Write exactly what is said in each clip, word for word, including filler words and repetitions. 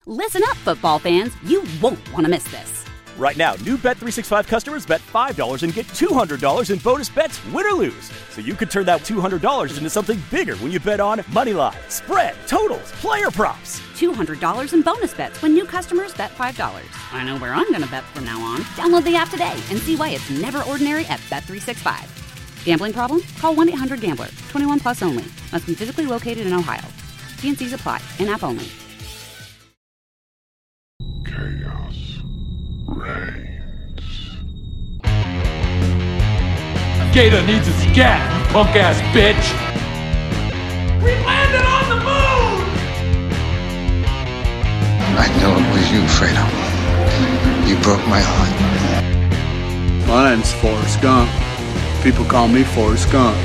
Listen up, football fans. You won't want to miss this. Right now, new Bet three sixty-five customers bet five dollars and get two hundred dollars in bonus bets, win or lose. So you could turn that two hundred dollars into something bigger when you bet on money line, spread, totals, player props. two hundred dollars in bonus bets when new customers bet five dollars. I know where I'm going to bet from now on. Download the app today and see why it's never ordinary at Bet three sixty-five. Gambling problem? Call one eight hundred gambler. twenty-one plus only. Must be physically located in Ohio. T N Cs apply. In-app only. Chaos reigns. Gator needs a scat, you punk ass bitch. We landed on the moon! I know it was you, Fredo. You broke my heart. My name's Forrest Gump. People call me Forrest Gump.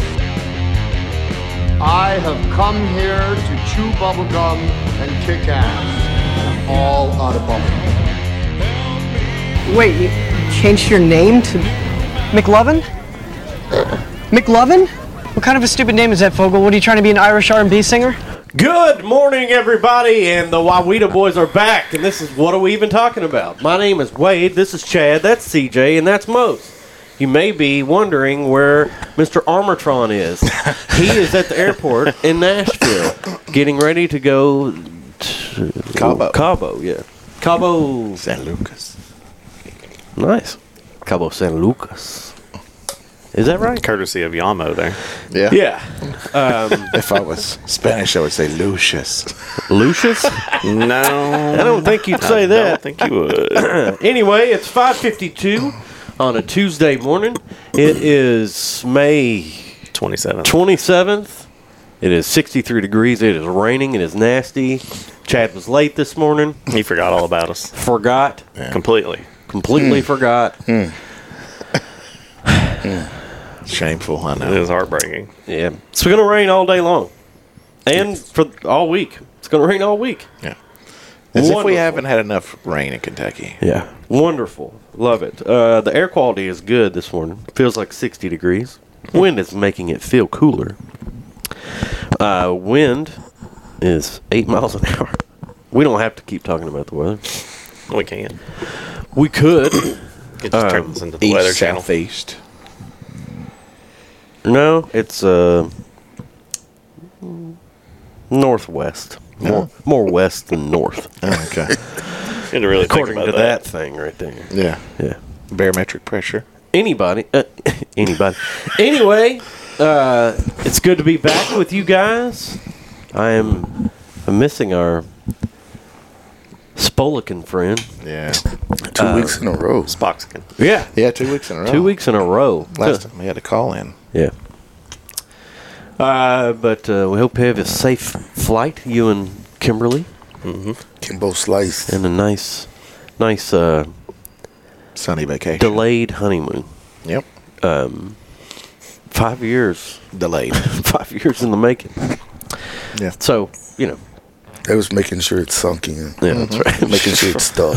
I have come here to chew bubblegum and kick ass. All out of bubblegum. Wait, you changed your name to McLovin? McLovin? What kind of a stupid name is that, Fogel? What, are you trying to be an Irish R and B singer? Good morning, everybody, and the Wawita boys are back, and this is What Are We Even Talking About? My name is Wade, this is Chad, that's C J, and that's Mose. You may be wondering where Mister Armatron is. He is at the airport in Nashville, getting ready to go to Cabo. Cabo, yeah. Cabo San Lucas. Nice. Cabo San Lucas. Is that right? Courtesy of Yamo there. Yeah. Yeah. Um, if I was Spanish, I would say Lucius. Lucius? No. I don't think you'd say I that. I don't think you would. Anyway, it's five fifty-two on a Tuesday morning. It is May twenty-seventh. twenty-seventh. It is sixty-three degrees. It is raining. It is nasty. Chad was late this morning. He forgot all about us. Forgot. Yeah. Completely. Completely mm. forgot. Mm. mm. Shameful, I know. It is heartbreaking. Yeah. It's going to rain all day long. And for all week. It's going to rain all week. Yeah. As Wonderful. if we haven't had enough rain in Kentucky. Yeah. Wonderful. Love it. Uh, the air quality is good this morning. Feels like sixty degrees. Wind is making it feel cooler. Uh, wind is eight miles an hour. We don't have to keep talking about the weather. We can. We could. Could just turn um, this into the east, weather channel. Southeast. No, it's uh, northwest. More, Oh. more west than north. Oh, okay. You had to really According think to about that. that. that thing right there. Yeah. Yeah. Barometric pressure. Anybody. Uh, anybody. Anyway, uh, it's good to be back with you guys. I am I'm missing our Spolican friend. Yeah. Two Uh, weeks in a row. Spoxican. Yeah. Yeah, two weeks in a row. Two weeks in a row. Last time we had a call in. Yeah. Uh, but uh, we hope you have a safe flight, you and Kimberly. Mm-hmm. Kimbo Slice. And a nice, nice uh, sunny vacation. Delayed honeymoon. Yep. Um, five years. Delayed. Five years in the making. Yeah. So, you know. They was making sure it sunk in. Yeah, that's right. Making sure it stuck.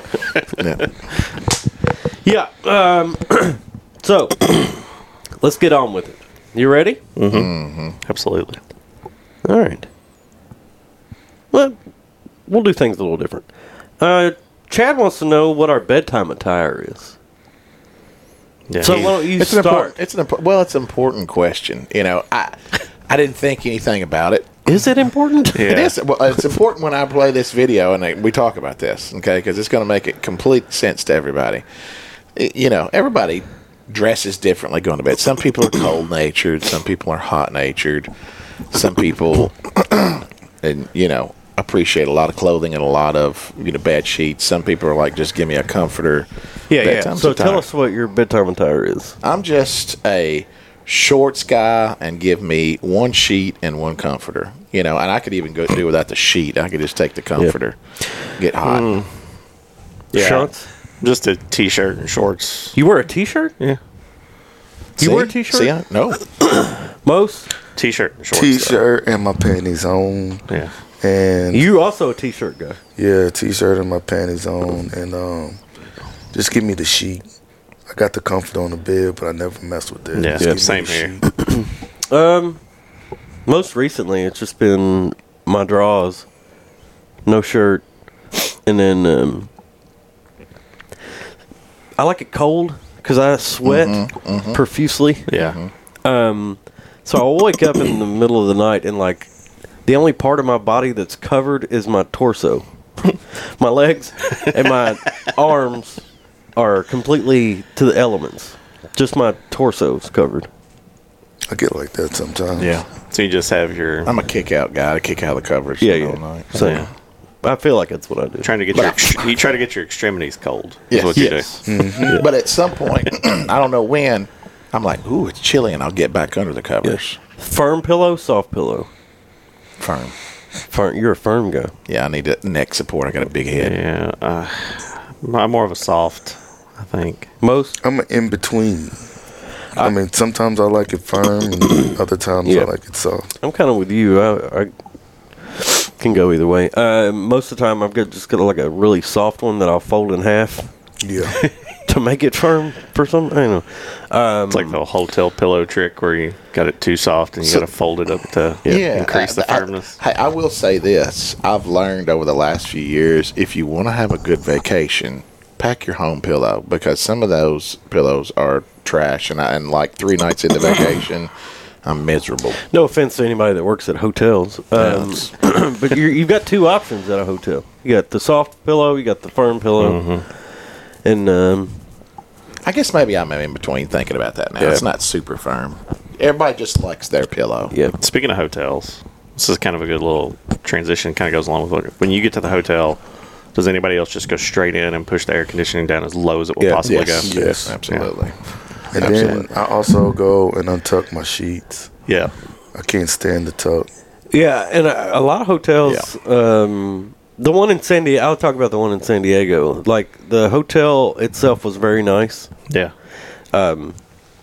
Yeah. Yeah. Um, so, let's get on with it. You ready? Mm-hmm. Mm-hmm. Absolutely. All right. Well, we'll do things a little different. Uh, Chad wants to know what our bedtime attire is. Yeah, so why don't you it's start? An important, it's an impor- well, it's an important question. You know, I I didn't think anything about it. Is it important? Yeah. It is. Well, it's important when I play this video and I, we talk about this, okay? Because it's going to make it complete sense to everybody. It, you know, everybody dresses differently going to bed. Some people are cold-natured. Some people are hot-natured. Some people, and you know, appreciate a lot of clothing and a lot of you know bed sheets. Some people are like, just give me a comforter. Yeah, yeah. Bedtime So attire. tell us what your bedtime attire is. I'm just a shorts guy, and give me one sheet and one comforter. You know, and I could even go do without the sheet. I could just take the comforter, yep. Get hot. Mm. Yeah. Shorts? Just a t-shirt and shorts. You wear a t-shirt? Yeah. You See? wear a t-shirt? See, I, no. Most? T-shirt and shorts. T-shirt and my panties on. Yeah. And you also a t-shirt guy? Yeah, t-shirt and my panties on, and um, just give me the sheet. I got the comfort on the bed, but I never mess with that. Yeah, yeah same here. um, most recently, it's just been my drawers, no shirt, and then um, I like it cold because I sweat Mm-hmm, mm-hmm. profusely. Yeah. Mm-hmm. Um, so I'll wake up in the middle of the night and like the only part of my body that's covered is my torso. My legs and my arms are completely to the elements. Just my torso's covered. I get like that sometimes. Yeah. So you just have your. I'm a kick out guy. I kick out the covers. Yeah, all yeah. night. So Yeah. I feel like that's what I do. Trying to get your ex- you try to get your extremities cold. Yes. Is what you Yes. do. Mm-hmm. But at some point, I don't know when, I'm like, ooh, it's chilly, and I'll get back under the covers. Firm pillow, soft pillow. Firm. Firm. You're a firm guy. Yeah, I need a neck support. I got a big head. Yeah. Uh, I'm more of a soft, I think. Most. I'm in between. I mean, sometimes I like it firm, and other times Yeah. I like it soft. I'm kind of with you. I, I can go either way. Uh, most of the time, I've got just got like a really soft one that I'll fold in half Yeah. to make it firm for some. I don't know. Um, It's like the hotel pillow trick where you got it too soft and you So- got to fold it up to Yeah, increase the I- I- firmness. Hey, I, will say this: I've learned over the last few years, if you want to have a good vacation, pack your home pillow because some of those pillows are trash, and I, and like three nights into vacation, I'm miserable. no offense to anybody that works at hotels, um, but you're, you've got two options at a hotel. You got the soft pillow, you got the firm pillow, Mm-hmm. and um, I guess maybe I'm in between thinking about that now. Yeah. It's not super firm. Everybody just likes their pillow. yeah. Speaking of hotels, this is kind of a good little transition. Kind of goes along with what, when you get to the hotel. Does anybody else just go straight in and push the air conditioning down as low as it will Yeah. possibly Yes, go? yes, absolutely. And Absolutely. then I also go and untuck my sheets. Yeah. I can't stand the tuck. Yeah, and a, a lot of hotels. Um, the one in San Diego. I'll talk about the one in San Diego. Like the hotel itself was very nice. Yeah. Um,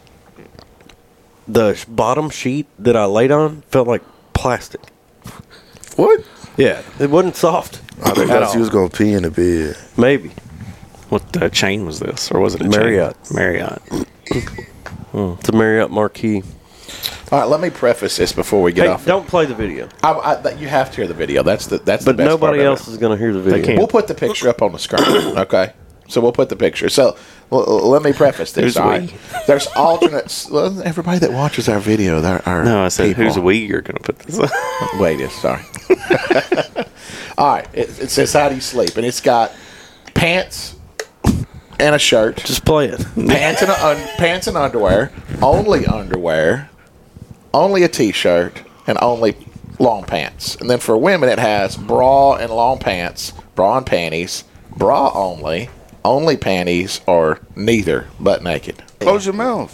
the sh- bottom sheet that I laid on felt like plastic. What? Yeah, it wasn't soft. I think at that's all. you was gonna pee in the bed. Maybe What uh, chain was this? Or was it a Marriott. chain? Marriott. it's a Marriott Marquis. All right, let me preface this before we get Hey, off. don't play the video. I, I, that- you have to hear the video. That's the that's But the best nobody part of else it. is going to hear the video. can't. We'll put the picture up on the screen. Okay, so we'll put the picture. So l- l- let me preface this. Who's all we? right? There's alternates. Well, everybody that watches our video, there are No, I said, people. who's we you're going to put this on? Wait, yes, sorry. All right, it, it says how do you sleep, and it's got pants and a shirt, Just play it. pants and a un- pants and underwear, only underwear, only a t-shirt, and only long pants. And then for women, it has bra and long pants, bra and panties, bra only, only panties, or neither, butt naked. Close your mouth.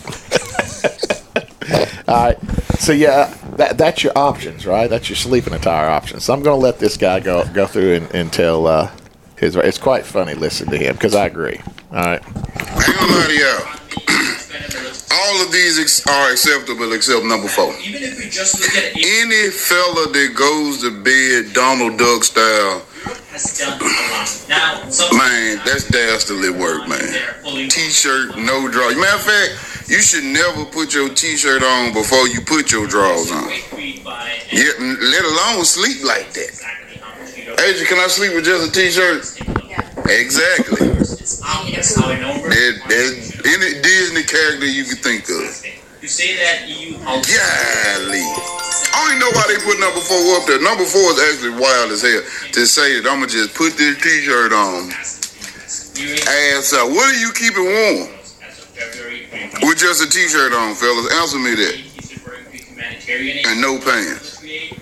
All right. So yeah, that that's your options, right? That's your sleeping attire options. So I'm going to let this guy go go through and, and tell uh, his. It's quite funny listening to him because I agree. All right. I ain't gonna lie to y'all. All of these ex- are acceptable except number four. Even if we just look at it, Any fella that goes to bed Donald Duck style, has done a lot. Now, some man, that's dastardly work, man. T-shirt, no draw. Matter of fact, you should never put your T-shirt on before you put your drawers on. Yeah, let alone sleep like that. Asia, can I sleep with just a T-shirt? Exactly. There, there's any Disney character you can think of. You say that you. Golly. I don't even know why they put number four up there. Number four is actually wild as hell to say that I'm going to just put this T-shirt on. Ass out. What do you keep it warm? With just a T-shirt on, fellas. Answer me that. And no pants.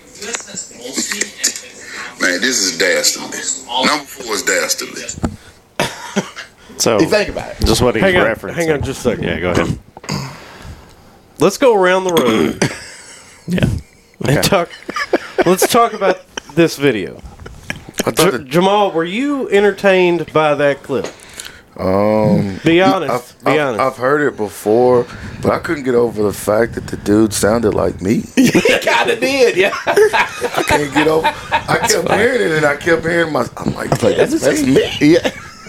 Man, this is dastardly. Number four is dastardly. So, You think about it. just what he's Hang on, referencing. hang on just a second. Yeah, go ahead. Let's go around the room Yeah. and talk. Let's talk about this video. I thought J- that, Jamal, were you entertained by that clip? um, Be honest. I've, Be I've, honest. I've heard it before, but I couldn't get over the fact that the dude sounded like me. He kind of did, yeah. I can't get over. I kept hearing it, and I kept hearing my. I'm like, that's, that's me. Yeah.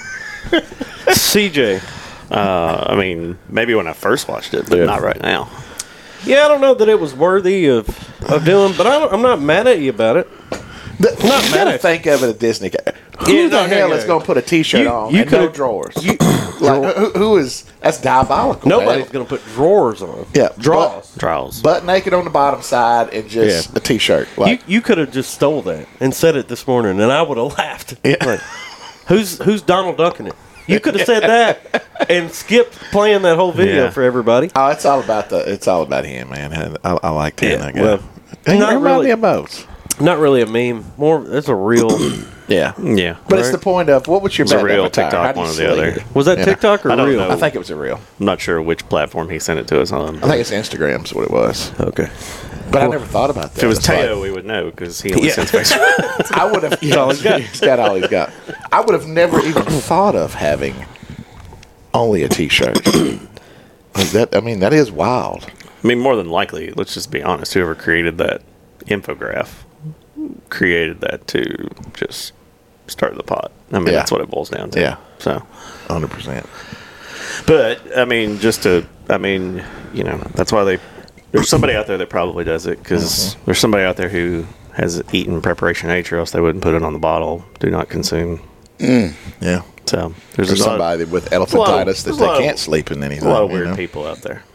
C J. Uh, I mean, maybe when I first watched it, but Yeah. not right now. Yeah, I don't know that it was worthy of, of doing, but I don't, I'm not mad at you about it. The, Not you mad gotta at think of it at Disney. Who Yeah, the no, hell no, is no. going to put a T-shirt You- on you and no could've- drawers? You, Like, who, who is that's diabolical? nobody's man. going to put drawers on. Yeah, Draws. Draws. butt naked on the bottom side and just Yeah. a T-shirt. Like, you you could have just stole that and said it this morning, and I would have laughed. Yeah. Like, who's who's Donald Ducking it? You could have said that and skipped playing that whole video Yeah. for everybody. oh, it's all about the. It's all about him, man. And I, I like that. Yeah, I guess. well, He not remind really. me of both. Not really a meme. More, it's a real. Yeah, Yeah. but it's Right. the point of what was your It's a bad real avatar? TikTok, How do you one or the select other. it? Was that Yeah. TikTok or I don't real? know. I think it was a real. I'm not sure which platform he sent it to us on. I think it's Instagram's what it was. Okay. But I never thought about that. If it was It's like- Teo, we would know because he only Yeah. sends Facebook. I would have. Yeah, all he's got. he's got all he's got. I would have never even thought of having only a T-shirt. Like that. I mean, that is wild. I mean, more than likely, let's just be honest, whoever created that infograph created that to just start the pot. I mean, Yeah. that's what it boils down to. Yeah. So, Hundred percent. but I mean, just to, I mean, you know, that's why they. There's somebody out there that probably does it because Mm-hmm. there's somebody out there who has eaten preparation H, or else they wouldn't put it on the bottle. Do not consume. Yeah. So there's, There's a lot- somebody with a lot of- elephantitis that there's a they lot of- can't sleep in anything. a lot of you weird know? people out there.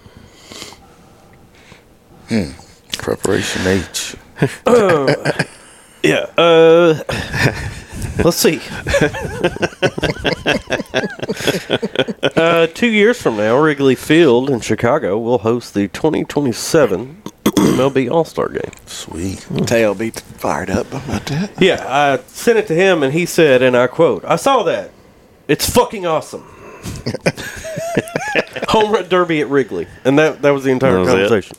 Preparation H. Yeah. Uh, let's see. uh, two years from now, Wrigley Field in Chicago will host the twenty twenty-seven M L B All-Star Game. Sweet. Tail be fired up about that. Yeah, I sent it to him, and he said, and I quote, "I saw that. It's fucking awesome." Home run derby at Wrigley, and that that was the entire That was it? conversation.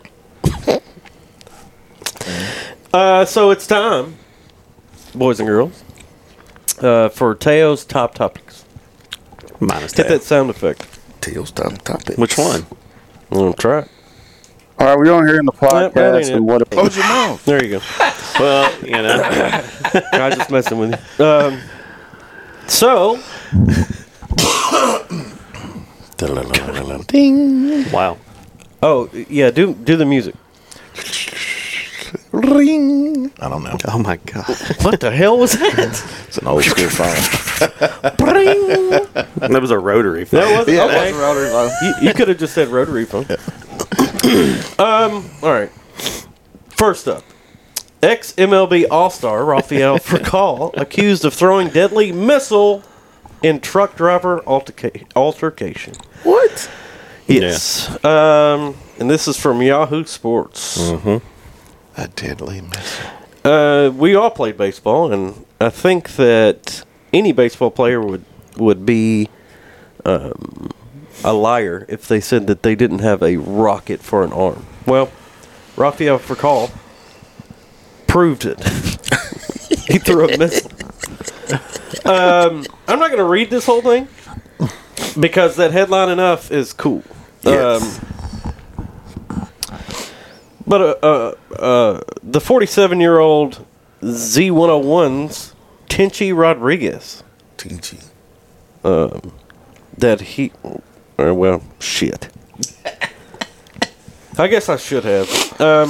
Uh, so it's time, boys and girls, uh, for Teo's top topics. Minus Hit Teo. that sound effect. Teal's time topic. Which one? I'm gonna try it. All right, we don't hear in the That- that ain't podcast it. and what. Close your mouth. There you go. Well, you know, I was just messing with you. Um, so, Ding. wow. oh yeah, do do the music. Ring. I don't know. Oh my god. What the hell was that? It's an old school phone. That was a rotary phone. That was Yeah, okay. that was a rotary phone. You, you could have just said rotary phone. um. All right. First up, ex M L B All-Star Rafael Furcal accused of throwing deadly missile in truck driver alterca- altercation. What? Yes. Um. And this is from Yahoo Sports. Mm-hmm. A deadly missile. Uh, we all played baseball, and I think that any baseball player would would be um, a liar if they said that they didn't have a rocket for an arm. Well, Rafael Furcal proved it. He threw a missile. Um, I'm not going to read this whole thing because that headline enough is cool. Yes. Um, But uh, uh, uh, the forty-seven-year-old Z one oh one's Tenchi Rodriguez, Tinchy. um, that he, uh, well, shit. I guess I should have. Um,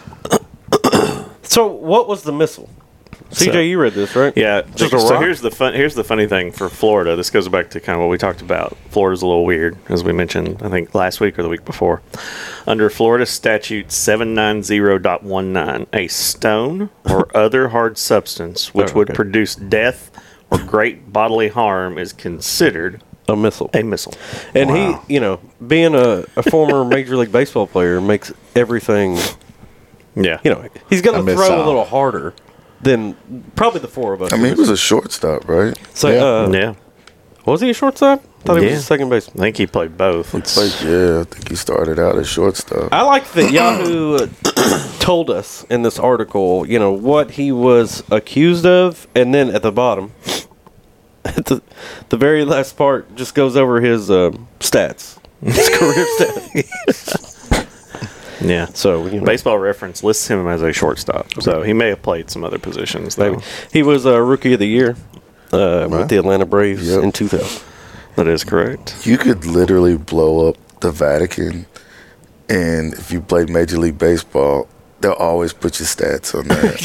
so, what was the missile? C J, So- you read this, right? Yeah. Just a so rock? here's the fun. Here's the funny thing for Florida. This goes back to kind of what we talked about. Florida's a little weird, as we mentioned. I think last week or the week before. Under Florida Statute seven ninety point nineteen, a stone or other hard substance which Oh, would okay. produce death or great bodily harm is considered a missile. A missile. And Wow. he, you know, being a, a former Major League Baseball player makes everything. Yeah. You know, he's going A to throw missile. a little harder than probably the four of us. I mean, he was a shortstop, right? So, uh, yeah. Was he a shortstop? I thought he was a second baseman. I think he played both. He played, yeah, I think he started out as shortstop. I like that Yahoo uh, told us in this article, you know, what he was accused of, and then at the bottom, at the, the very last part, just goes over his um, stats, his career stats. Yeah. So, you know. Baseball Reference lists him as a shortstop. So he may have played some other positions, though. Maybe. He was a Rookie of the Year uh, Right. with the Atlanta Braves Yep. in two thousand. That is correct. You could literally blow up the Vatican, and if you played Major League Baseball, they'll always put your stats on there.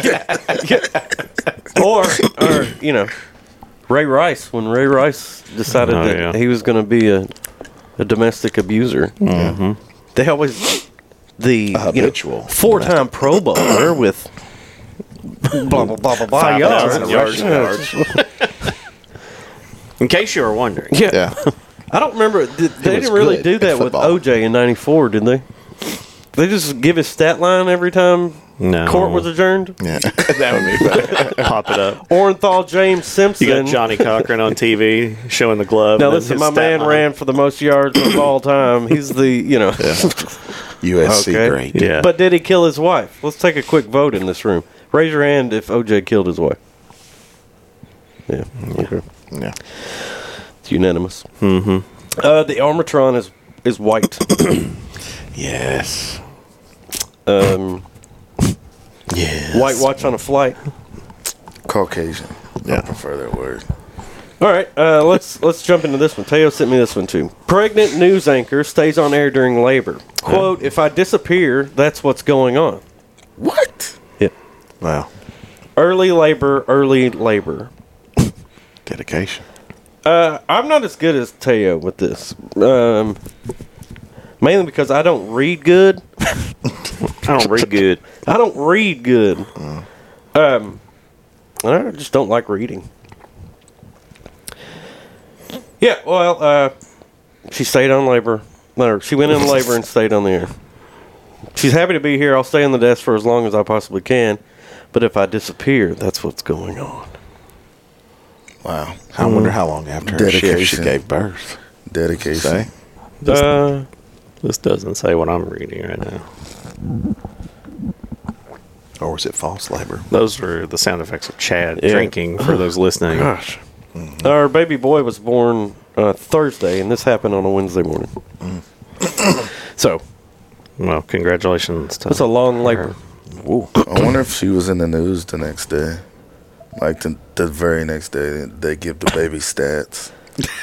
or, or you know, Ray Rice when Ray Rice decided Oh, that yeah. he was going to be a, a domestic abuser. Mm-hmm. They always the A you know, habitual four-time Pro Bowler with blah blah blah blah blah five yards. thousand yards. yards. In case you were wondering. Yeah. Yeah. I don't remember. Did, they was didn't really good do at that with football. O J in ninety-four, did they? They just give his stat line every time No. court was adjourned. Yeah. That would be better. Pop it up. Orenthal James Simpson. You got Johnny Cochran on T V showing the glove. Now and listen, his my stat man line. ran for the most yards of all time. He's the you know. U S C Okay. great. Yeah. But did he kill his wife? Let's take a quick vote in this room. Raise your hand if O J killed his wife. Yeah. Okay. Yeah. It's unanimous. Mm-hmm. Uh, the Armatron is is white. Yes. Um, Yes. white watch on a flight. Caucasian. Yeah. I prefer that word. All right, uh, let's let's jump into this one. Teo sent me this one too. Pregnant news anchor stays on air during labor. Quote: "If I disappear, that's what's going on." What? Yeah. Wow. Early labor, early labor. Dedication. Uh, I'm not as good as Teo with this. Um, mainly because I don't read good. I don't read good. I don't read good. Um, I just don't like reading. Yeah, well, uh, she stayed on labor. Or she went in labor and stayed on the air. She's happy to be here. I'll stay on the desk for as long as I possibly can. But if I disappear, that's what's going on. Wow. I wonder how long after her shift she Dedication. gave birth. Dedication. Say? This, Uh, this doesn't say what I'm reading right now. Or was it false labor? Those were the sound effects of Chad Yeah. drinking for those listening. Gosh. Our baby boy was born uh, Thursday, and this happened on a Wednesday morning. So, Well, congratulations. To that's a long labor. I wonder if she was in the news the next day. Like the, the very next day, they give the baby stats.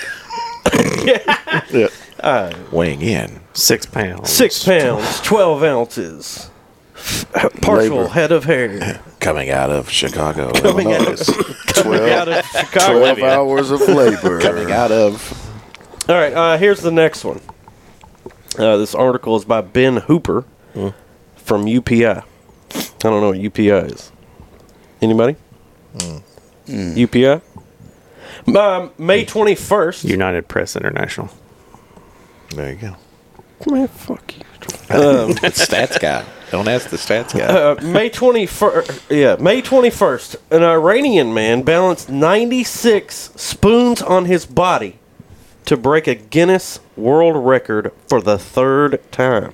Yeah. Uh, Weighing in. Six pounds. Six pounds, twelve ounces. Partial Labor. head of hair. Coming out of Chicago. Coming out Illinois. of, coming out of Chicago. twelve hours of labor. Coming out of. All right, uh, here's the next one. Uh, this article is by Ben Hooper from U P I. I don't know what U P I is. Anybody? Mm. U P I? Um, May twenty-first. United Press International. There you go. Man, fuck you. Um, Stats guy. Don't ask the stats guy. Uh, May twenty-first. Yeah, May twenty-first. An Iranian man balanced ninety-six spoons on his body to break a Guinness World Record for the third time.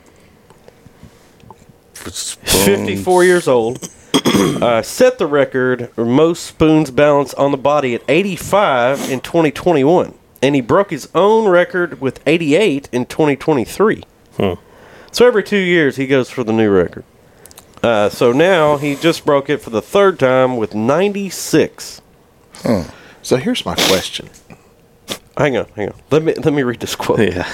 fifty-four years old. Uh, set the record for most spoons balanced on the body at eighty-five in twenty twenty-one. And he broke his own record with eighty-eight in twenty twenty-three. Hmm. So every two years he goes for the new record. Uh, so now he just broke it for the third time with ninety-six. Huh. So here's my question. Hang on, hang on. Let me let me read this quote. Yeah.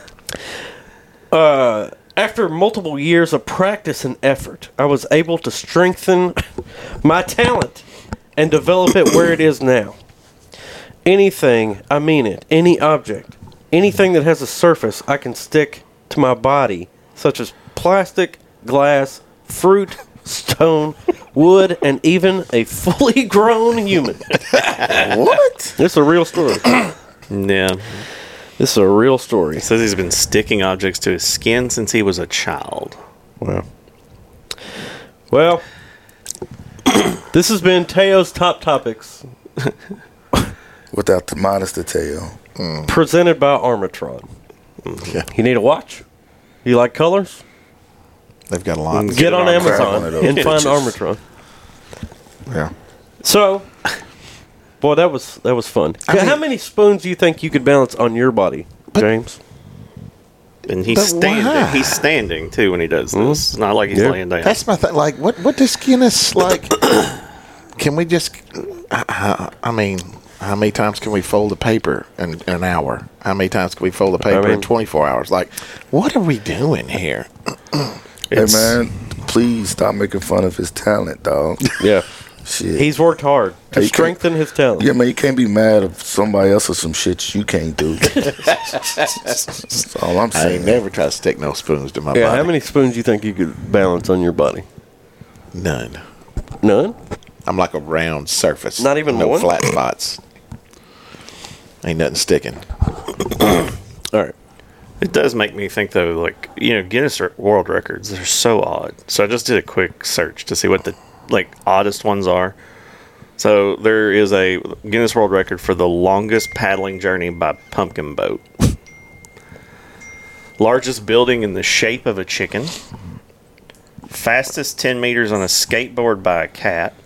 Uh, after multiple years of practice and effort, I was able to strengthen my talent and develop it where it is now. Anything, I mean it, any object, anything that has a surface I can stick to my body, such as plastic, glass, fruit, stone, wood, and even a fully grown human. What? This is a real story. Yeah. This is a real story. It says he's been sticking objects to his skin since he was a child. Wow. Well, this has been Teo's Top Topics. Without the modest detail. Mm. Presented by Armatron. Yeah. You need a watch? You like colors? They've got a lot. Get, on, on Amazon one of those and find bitches. Armatron. Yeah. So, boy, that was that was fun. I mean- How many spoons do you think you could balance on your body, James? And he's But standing. why? He's standing too when he does this. It's not like he's Yeah. laying down. That's my thing. Like, what? What does Guinness like? Can we just? I, I mean, how many times can we fold a paper in an hour? How many times can we fold a paper I mean- in twenty-four hours? Like, what are we doing here? Hey It's- man, please stop making fun of his talent, dog. Yeah. Shit. He's worked hard to Hey, you strengthen can't- his talent. Yeah, man, you can't be mad at somebody else or some shit you can't do. That's all I'm I saying. ain't never tried to stick no spoons to my Yeah, body. how many spoons you think you could balance on your body? None. None? I'm like a round surface. Not even no one? flat spots. Ain't nothing sticking. All right. It does make me think, though, like, you know, Guinness World Records, they're so odd. So I just did a quick search to see what the, like, oddest ones are. So there is a Guinness World Record for the longest paddling journey by pumpkin boat. Largest building in the shape of a chicken. Fastest ten meters on a skateboard by a cat.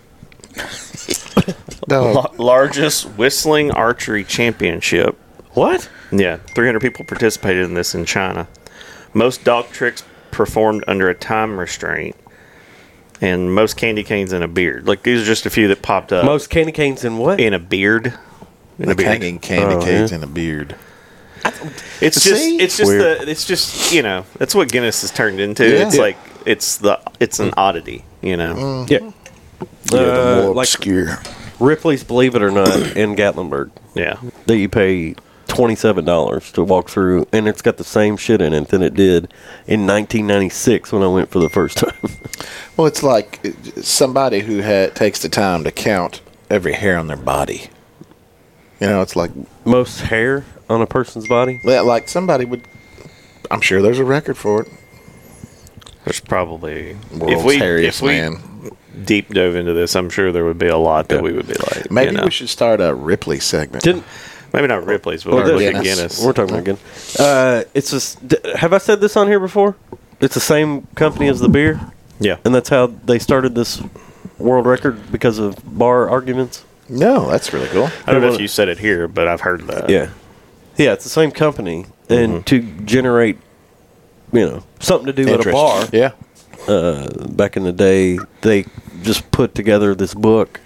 La- largest whistling archery championship. What? Yeah, three hundred people participated in this in China. Most dog tricks performed under a time restraint. And most candy canes in a beard. Like, these are just a few that popped up. Most candy canes in what? In a beard. In Like hanging candy Oh, canes yeah. in a beard. It's See? just, it's just Weird. the, it's just, you know, that's what Guinness has turned into. Yeah. It's Yeah. like, it's the, it's an oddity, you know. Mm. Yeah. Yeah, the Uh, more like obscure. Ripley's Believe It or Not in Gatlinburg. Yeah. That you pay twenty-seven dollars to walk through, and it's got the same shit in it than it did in nineteen ninety-six when I went for the first time. Well, it's like uh, somebody who had, takes the time to count every hair on their body. You know, it's like Most hair on a person's body? yeah, like somebody would. I'm sure there's a record for it. There's probably, World's if we, hairiest if we man. deep dove into this, I'm sure there would be a lot that we would be like, Maybe you know. we should start a Ripley segment. Didn't Maybe not Ripley's, but Well, we'll look Guinness. at Guinness. We're talking about Guinness. Uh, it's just. D- have I said this on here before? It's the same company as the beer, Yeah. and that's how they started this world record because of bar arguments. No, that's really cool. I don't know if you said it here, but I've heard that. Yeah, yeah, it's the same company, and to generate, you know, something to do at a Interest. bar. Yeah. Uh, back in the day, they just put together this book.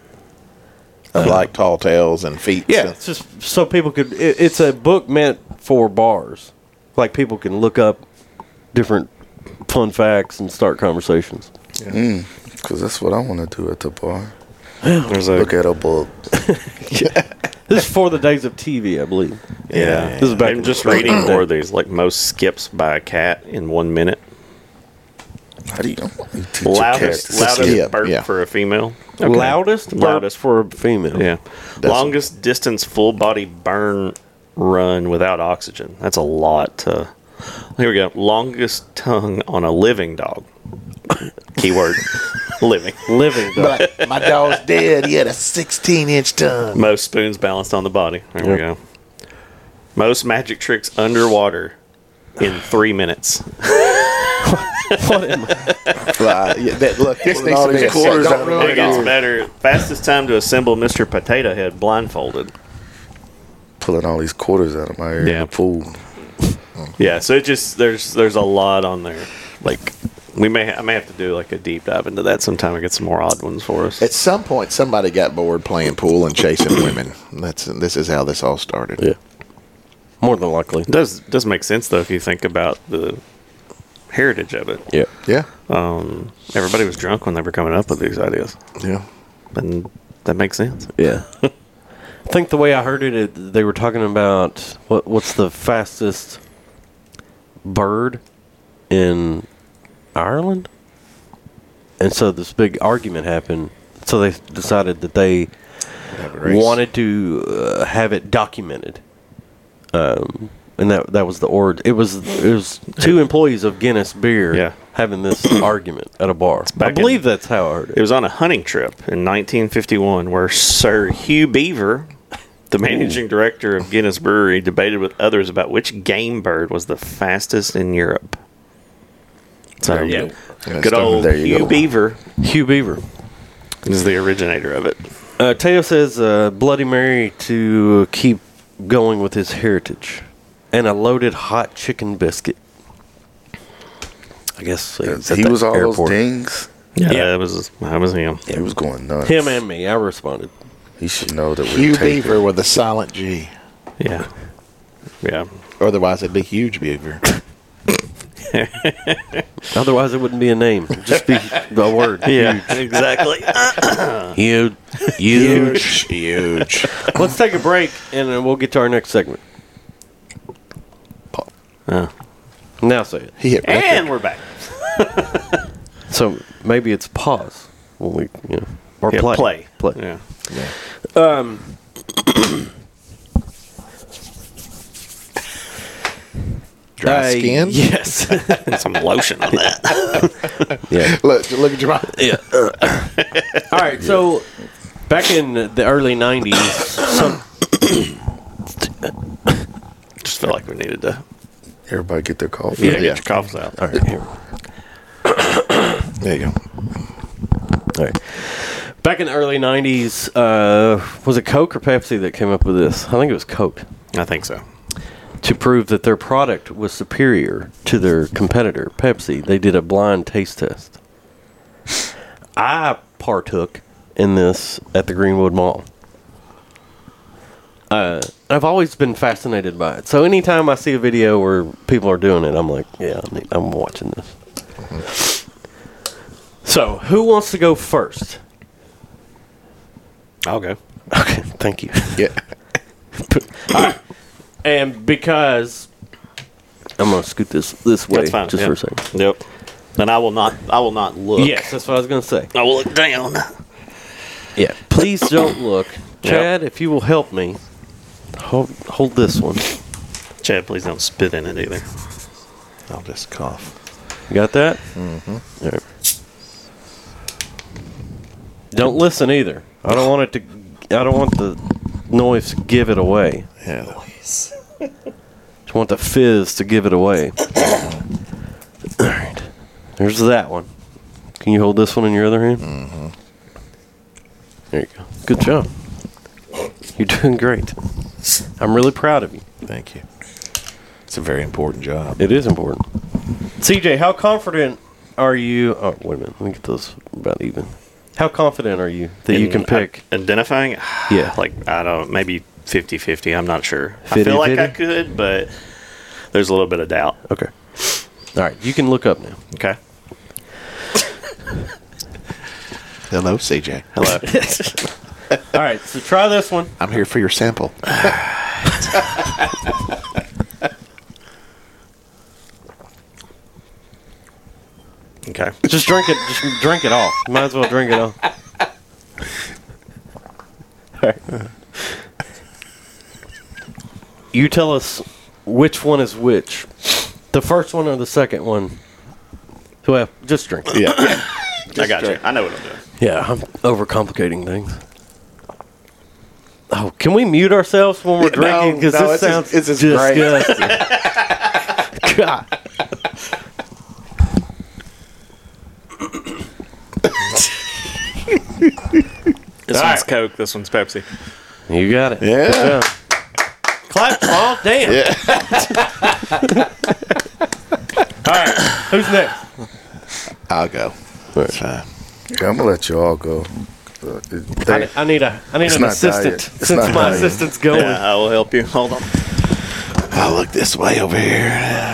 Of like tall tales and feet. Yeah, it's just so people could. It, it's a book meant for bars, like people can look up different fun facts and start conversations. Because mm, that's what I want to do at the bar. There's a, Look at a book. This is for the days of T V, I believe. yeah. This is back I'm in just the- reading more of these, like most skips by a cat in one minute. How do you, you teach your Loudest, cat to loudest skip? burp yeah. for a female. Loudest, burp Loudest. for a female. Yeah. Longest distance full body burn run without oxygen. That's a lot to. Here we go. Longest tongue on a living dog. Keyword living. Living dog. Like, my dog's dead. He had a sixteen inch tongue. Most spoons balanced on the body. There we go. Most magic tricks underwater in three minutes. What am I? Uh, yeah, that, look, this Pulling needs all to be these a quarters set. out Don't of ruin my It it. gets better. Fastest time to assemble Mister Potato Head blindfolded. Pulling all these quarters out of my ear Yeah. in the pool. Yeah, so it just there's there's a lot on there. Like we may ha- I may have to do like a deep dive into that sometime and get some more odd ones for us. At some point, somebody got bored playing pool and chasing women. That's this is how this all started. Yeah. More than likely. It does does make sense though if you think about the heritage of it. Yeah. Yeah. Um, everybody was drunk when they were coming up with these ideas, Yeah. and that makes sense. Yeah. I think the way I heard it, it, they were talking about what what's the fastest bird in Ireland, and so this big argument happened. So they decided that they Have a race. wanted to uh, have it documented, um, and that that was the origin. It was it was two employees of Guinness Beer Yeah. having this argument at a bar. I back believe in- that's how I heard it. It was on a hunting trip in nineteen fifty-one where Sir Hugh Beaver, the managing director of Guinness Brewery, debated with others about which game bird was the fastest in Europe. So, There you yeah, go. good old There you Hugh go. Beaver Hugh Beaver. is the originator of it. Uh, Teo says uh, Bloody Mary to keep going with his heritage, and a loaded hot chicken biscuit. I guess he's at He the was all airport. those dings. Yeah, Yeah. that was that was him. He was going nuts. Him and me. I responded. He should know that we're Hugh taping. Beaver with a silent G. Yeah, yeah. Otherwise, it'd be Huge Beaver. Otherwise, it wouldn't be a name. It'd just be a word. Yeah, Huge. exactly. Huge. Huge. Huge. Let's take a break, and then we'll get to our next segment. Uh, now say it. He hit record. and we're back. So maybe it's pause when we, you know, or Yeah, play. play. Play. Yeah. Um. Dry Uh, skin? Yes. Some lotion on that. Yeah. Look, look at your mouth. Yeah. All right. So back in the early nineties, some Just feel like we needed to. Everybody get their coffee. Yeah, Yeah. get your coughs out. all right, here. There you go. All right. Back in the early nineties, uh, was it Coke or Pepsi that came up with this? I think it was Coke. I think so. To prove that their product was superior to their competitor, Pepsi, they did a blind taste test. I partook in this at the Greenwood Mall. Uh, I've always been fascinated by it. So anytime I see a video where people are doing it, I'm like, yeah, I need- I'm watching this. So, who wants to go first? I'll go. Okay, thank you. Yeah. All right. And because I'm gonna scoot this this way That's fine. just yeah. for a second. Yep. Then I will not. I will not look. Yes, that's what I was gonna say. I will look down. Yeah. Please don't look, Chad. If you will help me, hold hold this one. Chad, please don't spit in it either. I'll just cough. You got that? Mm-hmm. All right. Don't listen either. I don't want it to. I don't want the noise to give it away. Yeah. Just want the fizz to give it away. All right. There's that one. Can you hold this one in your other hand? Mm-hmm. There you go. Good job. You're doing great. I'm really proud of you. Thank you. It's a very important job. It is important. C J, how confident are you? Oh, wait a minute. Let me get those about even. How confident are you that you In can pick? i- identifying? Yeah. Like, I don't maybe fifty-fifty. I'm not sure. I feel like I fifty-fifty? could, but there's a little bit of doubt. Okay. All right. You can look up now. Okay. Hello, C J. Hello. All right. So try this one. I'm here for your sample. Okay. Just drink it. Just drink it all. Might as well drink it all. All right. You tell us which one is which. The first one or the second one? Well, just drink it. Yeah. I got you. I know what I'm doing. Yeah, I'm overcomplicating things. Oh, can we mute ourselves when we're No, drinking? Because no, this it's just- sounds it's just great. disgusting. God. This All one's right. Coke. This one's Pepsi. You got it. Yeah. Good job. Clap. Oh, damn. Yeah. All right. Who's next? I'll go. That's fine. Yeah, I'm gonna let you all go. Uh, it- I, they- I need a I need It's an not assistant diet. It's since not my diet. assistant's going. Yeah, I will help you. Hold on. I'll look this way over here.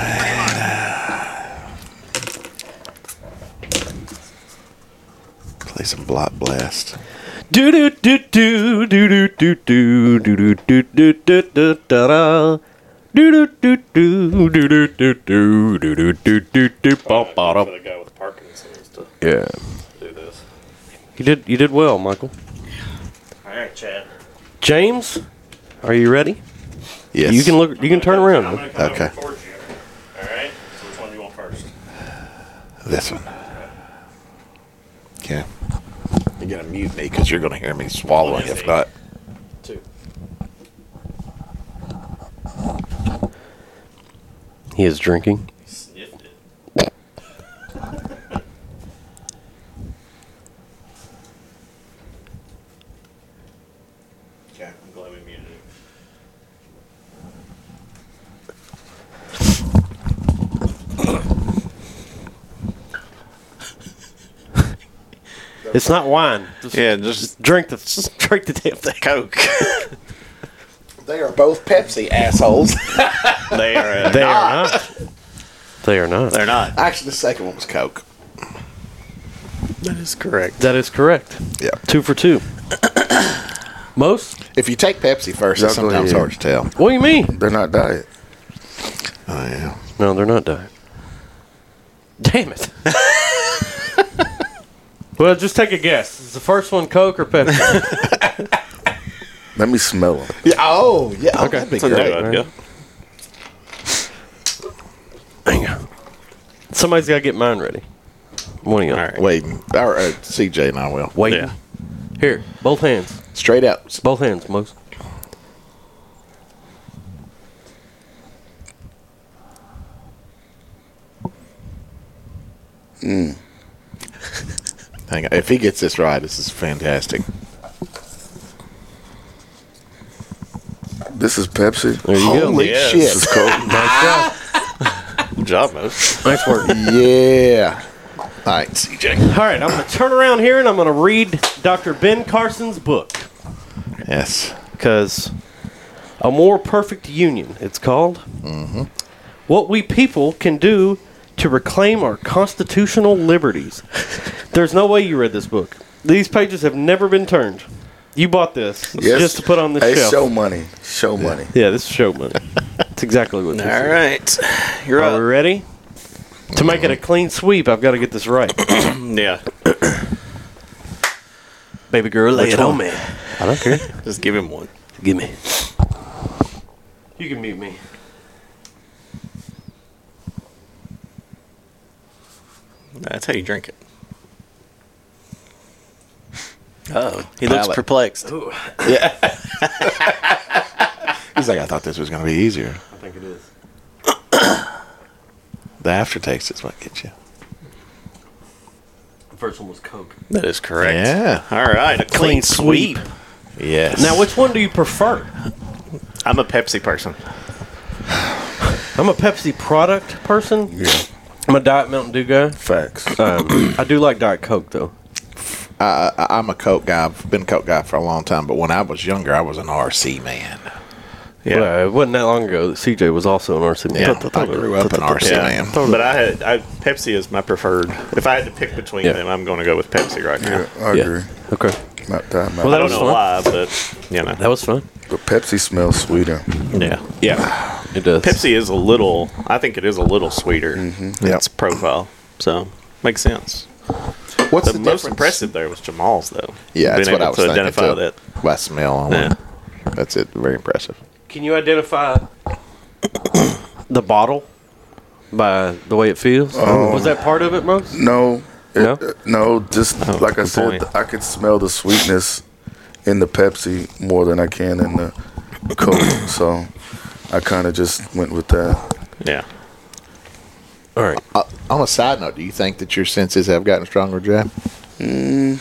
Play some Blot Blast. Do do do do do do do do do do do do do da. Do do do do do do do do do do do do do ba ba da. go with Parkinson's to Yeah. do this. You did you did well, Michael. All right, Chad. James, are you ready? Yes. You can look. You can turn I'm around. gonna come Okay. over towards you. All right. So which one do you want first? This one. Okay. You're going to mute me because you're going to hear me swallowing if not. Two. He is drinking. He sniffed it. Okay, I'm glad we muted it. It's not wine. Just, Yeah, just just drink the just drink the damn thing. Coke. They are both Pepsi assholes. They are. Uh, They not. are not. They are not. They're not. Actually, the second one was Coke. That is correct. That is correct. Yeah. Two for two. Most? If you take Pepsi first, it's Y'all go sometimes ahead. hard to tell. What do you mean? They're not diet. Oh, yeah. No, they're not diet. Damn it. Well, just take a guess. Is the first one Coke or Pepsi? Let me smell them. Yeah. Oh, yeah. Oh, Okay. that'd be That's a great. good idea. Hang on. Somebody's got to get mine ready. One of y'all. All right. Waiting. Or, uh, C J and I will. Waiting. Yeah. Here, both hands. Straight out. Both hands, Mose. Mm. Hang on. If he gets this right, this is fantastic. This is Pepsi. There you go. Holy Yes. shit. This is Coke. Nice job. Good job, Mose. Nice work. Yeah. All right, C J. All right, I'm going to turn around here and I'm going to read Doctor Ben Carson's book. Yes. Because A More Perfect Union, it's called. Mm-hmm. What we people can do to reclaim our constitutional liberties. There's no way you read this book. These pages have never been turned. You bought this Yes. just to put on the Hey, shelf. show money. Show money. Yeah, this is show money. That's exactly what this All is. right. You're Are up. we ready? To make it a clean sweep, I've got to get this right. Yeah. Baby girl, lay Which it on one? me. I don't care. Just give him one. Give me. You can mute me. That's how you drink it. Oh, he looks Palate. perplexed. Yeah. He's like, I thought this was going to be easier. I think it is. The aftertaste is what gets you. The first one was Coke. That is correct. Yeah. All right, a clean, Clean sweep. sweep. Yes. Now, which one do you prefer? I'm a Pepsi person. I'm a Pepsi product person. Yeah. I'm a Diet Mountain Dew guy. Facts. Um, I do like Diet Coke, though. I, I, I'm a Coke guy. I've been a Coke guy for a long time, but when I was younger, I was an R C man. Yeah. Well, it wasn't that long ago that C J was also an R C man. Yeah, I grew up an R C Yeah. man. But I had I, Pepsi is my preferred. If I had to pick between Yeah. them, I'm going to go with Pepsi right now. Yeah, I Yeah. agree. Okay. Not that much. Well, that I don't was know fun. why, but you know. That was fun. But Pepsi smells sweeter. Yeah. Yeah, it does. Pepsi is a little. I think it is a little sweeter. Mm-hmm. in its profile, so makes sense. What's the, the, most difference? impressive there was Jamal's, though. Yeah, that's Being what I able was to thinking identify too. that. By smell on Yeah. one. That's it. Very impressive. Can you identify the bottle by the way it feels? Um, was that part of it, most? No. It, No? uh, no, just Oh, like I good said, point. I could smell the sweetness in the Pepsi more than I can in the Coke. So I kind of just went with that. Yeah. All right. Uh, on a side note, do you think that your senses have gotten stronger, Jeff? Mm,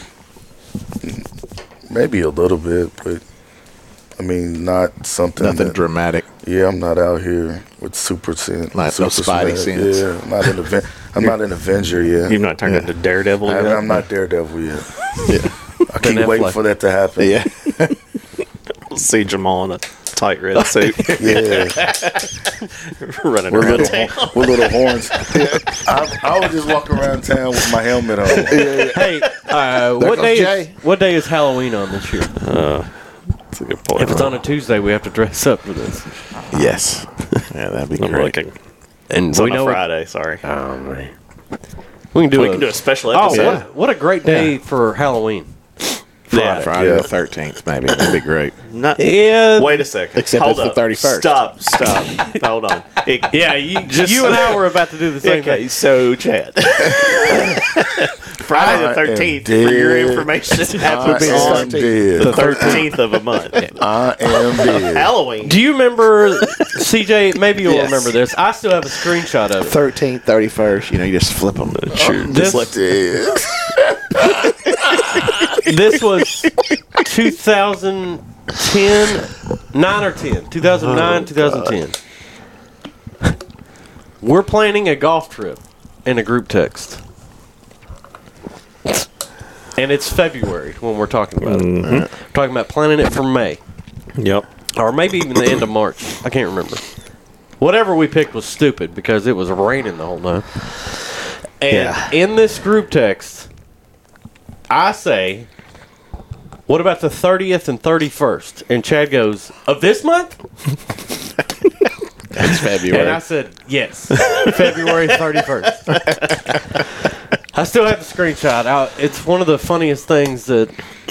maybe a little bit, but I mean, not something. Nothing that, dramatic. Yeah, I'm not out here with super sense. Like super no spidey smell. sense. Yeah, I'm not an Aven- I'm not an Avenger yet. You've not turned Yeah. into Daredevil I, yet? I'm not Daredevil yet. Yeah. I keep waiting Affleck. for that to happen. Yeah. See Jamal in a tight red suit. Yeah. running With around little, town. hor- with little horns. I, I would just walk around town with my helmet on. Hey, uh, what goes day? Jay. Is, what day is Halloween on this year? Uh, that's a good point. If it's on a Tuesday, we have to dress up for this. Yes. Yeah, that'd be I'm great. looking. And It's we on a know Friday, sorry. Oh man, we can do we a, can do a special Oh, episode. what, what a great day for Halloween! Yeah. Friday Yeah. the thirteenth, maybe. That'd be great. Not, Yeah. Wait a second. Except Hold it's the up. thirty-first. Stop, stop. Hold on. It- Yeah, you, Just- you and I were about to do the same okay, thing. so Chad. Friday the I am thirteenth, for your dead. information, I happens am on dead. the thirteenth of a month. I am dead. Halloween. Do you remember, C J? Maybe you'll Yes. remember this. I still have a screenshot of it. thirteenth, thirty-first, you know, you just flip them. Sure. This, Like dead. this was two thousand ten, nine or ten, two thousand nine, Oh, two thousand ten. We're planning a golf trip in a group text. And it's February when we're talking about it. We're talking about planning it for May. Yep. Or maybe even the end of March. I can't remember. Whatever we picked was stupid because it was raining the whole time. And Yeah. in this group text, I say, what about the thirtieth and thirty-first? And Chad goes, of this month? It's February. And I said, yes, February thirty-first. I still have the screenshot out. It's one of the funniest things that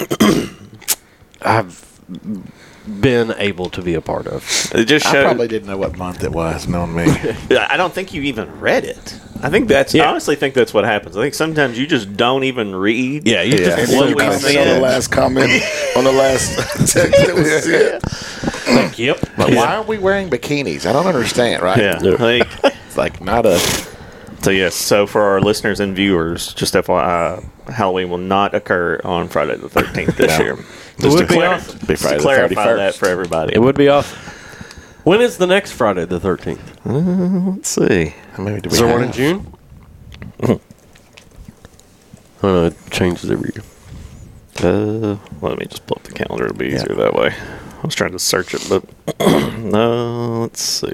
I've been able to be a part of. It just I showed. probably didn't know what month it was, knowing me. I don't think you even read it. I think that's. I honestly think that's what happens. I think sometimes you just don't even read. Yeah, you Yeah, just and what you we comment said. on the last comment on the last text that was sent. Yep. But why are we wearing bikinis? I don't understand, right? Yeah. Like, It's like not a. so yes. So for our listeners and viewers, just F Y I, Halloween will not occur on Friday the thirteenth this No. year. It Just would to be clar- awesome. Be just to Friday the clarify that thirty-first. for everybody. It would be awesome. When is the next Friday, the thirteenth? Let's see. Maybe do Is we there one in have- June? I don't know. It changes every year. Uh, let me just pull up the calendar. It'll be easier that way. I was trying to search it, but no. Let's see.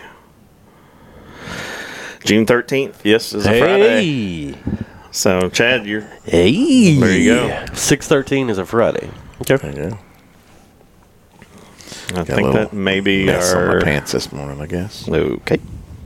June thirteenth. Yes, is a Friday. Hey. So, Chad, you're Hey. there. You go. six thirteen is a Friday. There you go. I Got a think little that may be mess on our my pants this morning, I guess. Okay.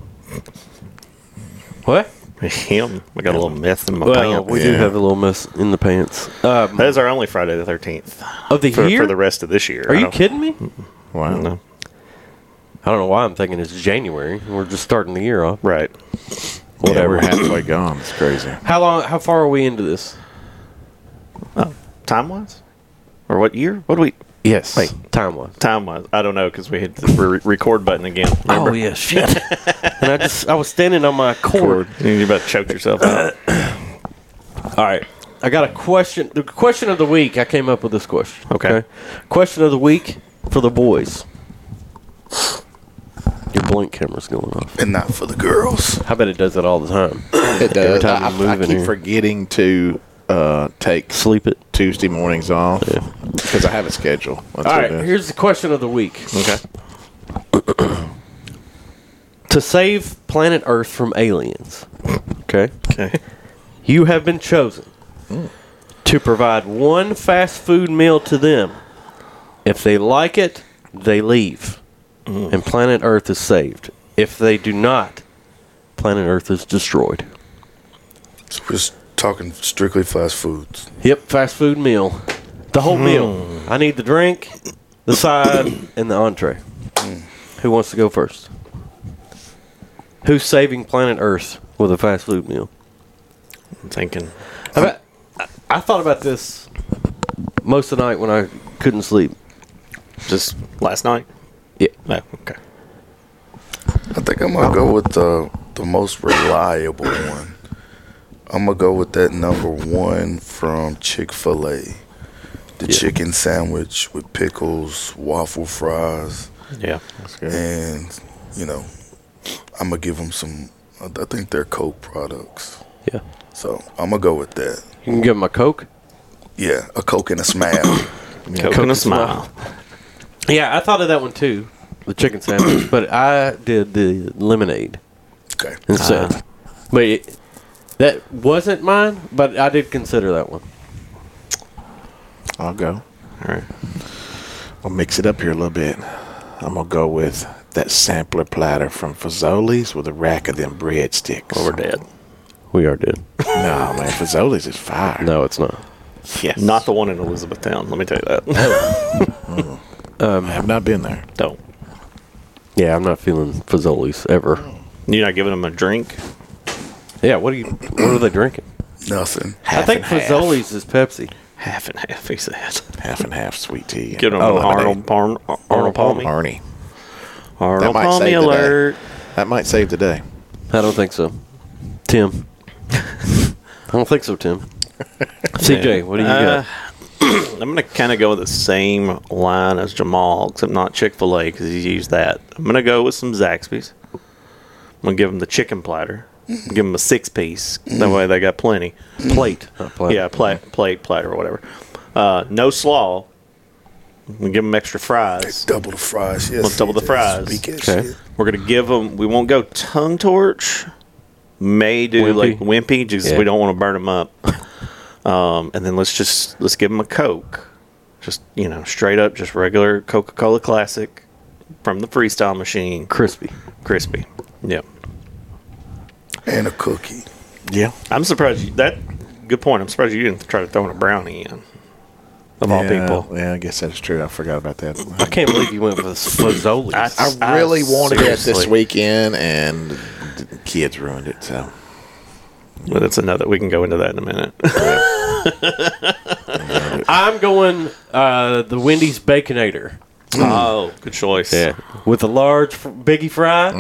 What? Him. I got a little meth in my Well, pants. we do have a little mess in the pants. Um, That is our only Friday the thirteenth of the for, year? for the rest of this year. Are I you don't- kidding me? Wow. No. I don't know why I'm thinking it's January. We're just starting the year off. Right. Yeah, Whatever. we're halfway gone. It's crazy. How long? How far are we into this? Oh, time wise, or what year? What do we? Yes. Wait. Time wise. Time wise, I don't know because we hit the re- record button again. Remember? Oh yeah, shit. And I just I was standing on my cord. You're about to choke yourself out. All right. I got a question. The question of the week. I came up with this question. Okay. Question of the week for the boys. Your blink camera's going off. And not for the girls. I bet it does that all the time. It does. Every time I, you move I in keep here. forgetting to uh, take Sleep it. Tuesday mornings off because I have a schedule. That's All what right. it is. Here's the question of the week. Okay. To save planet Earth from aliens. Okay. Okay. You have been chosen to provide one fast food meal to them. If they like it, they leave. And planet Earth is saved. If they do not, planet Earth is destroyed. So we're just talking strictly fast foods. Yep, fast food meal. The whole meal. I need the drink, the side, and the entree. Who wants to go first? Who's saving planet Earth with a fast food meal? I'm thinking. I, bet- I, I thought about this most of the night when I couldn't sleep. Just last night. Yeah. No. Okay. I think I'm gonna go with the the most reliable one. I'm gonna go with that number one from Chick-fil-A. The Yeah. chicken sandwich with pickles, waffle fries, Yeah. That's good. and you know, I'm gonna give them some. I think they're Coke products, Yeah. so I'm gonna go with that. You can give them a Coke? Yeah, a Coke and a smile. Coke and a smile. Yeah, I thought of that one too, the chicken sandwich, but I did the lemonade Okay. instead. But it, that wasn't mine, but I did consider that one. I'll go. All right. I'll mix it up here a little bit. I'm gonna go with that sampler platter from Fazoli's with a rack of them breadsticks. Well, we're dead. We are dead. No, man, Fazoli's is fire. No, it's not. Yes. Not the one in Elizabethtown. Let me tell you that. I have not been there. Don't. Yeah, I'm not feeling Fazoli's ever. You're not giving them a drink? Yeah, what are you? What are they drinking? Nothing. Half I think and half. Fazoli's is Pepsi. Half and half, he said. Half and half sweet tea. Give them Oh, an Arnold, Arnold, Arnold Palmy. Arnie. Arnold might Palmy save the day. alert. That might save the day. I don't think so. Tim. I don't think so, Tim. C J, what do you Uh, got? I'm going to kind of go with the same line as Jamal, except not Chick-fil-A because he's used that. I'm going to go with some Zaxby's. I'm going to give them the chicken platter. Give them a six-piece. That way they got plenty. Plate. Not plate. Yeah, plate, plate, platter, or whatever. Uh, no slaw. I'm going to give them extra fries. Double the fries. Yes. Let's double the fries. Speak that Okay. shit. We're gonna give them. We won't go tongue torch. May do Wimpy? like wimpy, just Yeah. we don't want to burn them up. Um, and then let's just let's give them a Coke, just you know, straight up, just regular Coca-Cola Classic from the Freestyle machine, crispy, crispy. Yep. And a cookie. Yeah. I'm surprised you, that. Good point. I'm surprised you didn't try to throw in a brownie in. Of all Yeah, people. Yeah, I guess that's true. I forgot about that. I can't believe you went for the Fazoli's. I, I really wanted it this seriously- weekend, and the kids ruined it. So, But that's another. We can go into that in a minute. I'm going uh, the Wendy's Baconator. Oh, good choice. Yeah, with a large fr- biggie fry,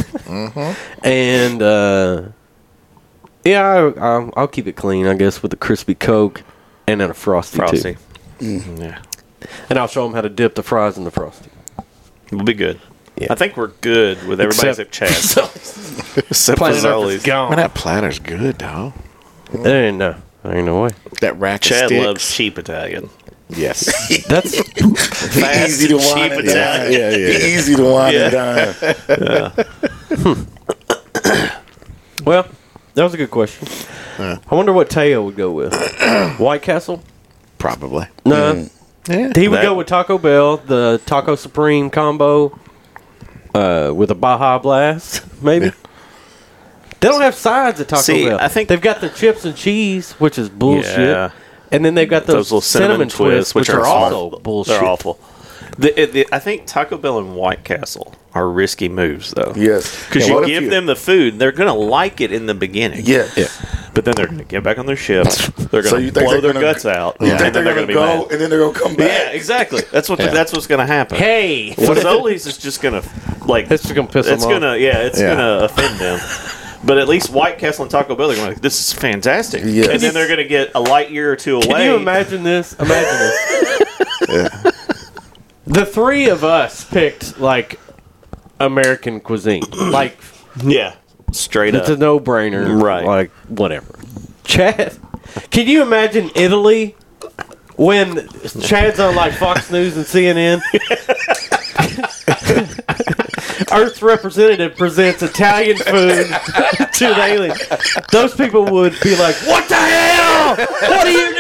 and uh, yeah, I, I'll, I'll keep it clean, I guess, with a crispy Coke and then a frosty, Frosty. too. Mm. Yeah, and I'll show them how to dip the fries in the frosty. we'll be good. Yeah. I think we're good with everybody except, Except- Chad. except Planet Earth is Fazoli's. gone. man, that platter's good, dog. There ain't no, there ain't no way. That rack of Chad sticks. loves cheap Italian. Yes. That's Fast Easy to and wine cheap and Italian. dine. Yeah, yeah. Easy to wine Yeah. and dine. well, that was a good question. Yeah. I wonder what Teo would go with. White Castle? Probably. No. Yeah. He would That- go with Taco Bell, the Taco Supreme combo, uh, with a Baja Blast, maybe. Yeah. They don't have sides at Taco See, Bell. I think- they've got the chips and cheese, which is bullshit. Yeah. And then they've got those, Those little cinnamon, twists, which, are, also awful. bullshit. They're awful. The, it- the, I think Taco Bell and White Castle are risky moves, though. Yes. Because And you what if give you- them the food, they're going to like it in the beginning. Yes. Yeah. But then they're going to get back on their ship. They're So going you to think blow they're their gonna- guts out. You and think then they're they're going going to to be go mad. and then they're going to come back? Yeah, exactly. That's what Yeah. that's what's going to happen. Hey! Fazoli's is just going to like It's gonna piss it's them off. gonna yeah, it's Yeah. going to offend them. But at least White Castle and Taco Bell are going to this is fantastic. Yes. And then they're going to get a light year or two away. Can you imagine this? Imagine this. The three of us picked, like, American cuisine. Like, Yeah. Straight it's up. a no-brainer. Right. Like, whatever. Chad, can you imagine Italy when Chad's on, like, Fox News and C N N? Earth's representative presents Italian food to an alien. Those people would be like, what the hell? What are you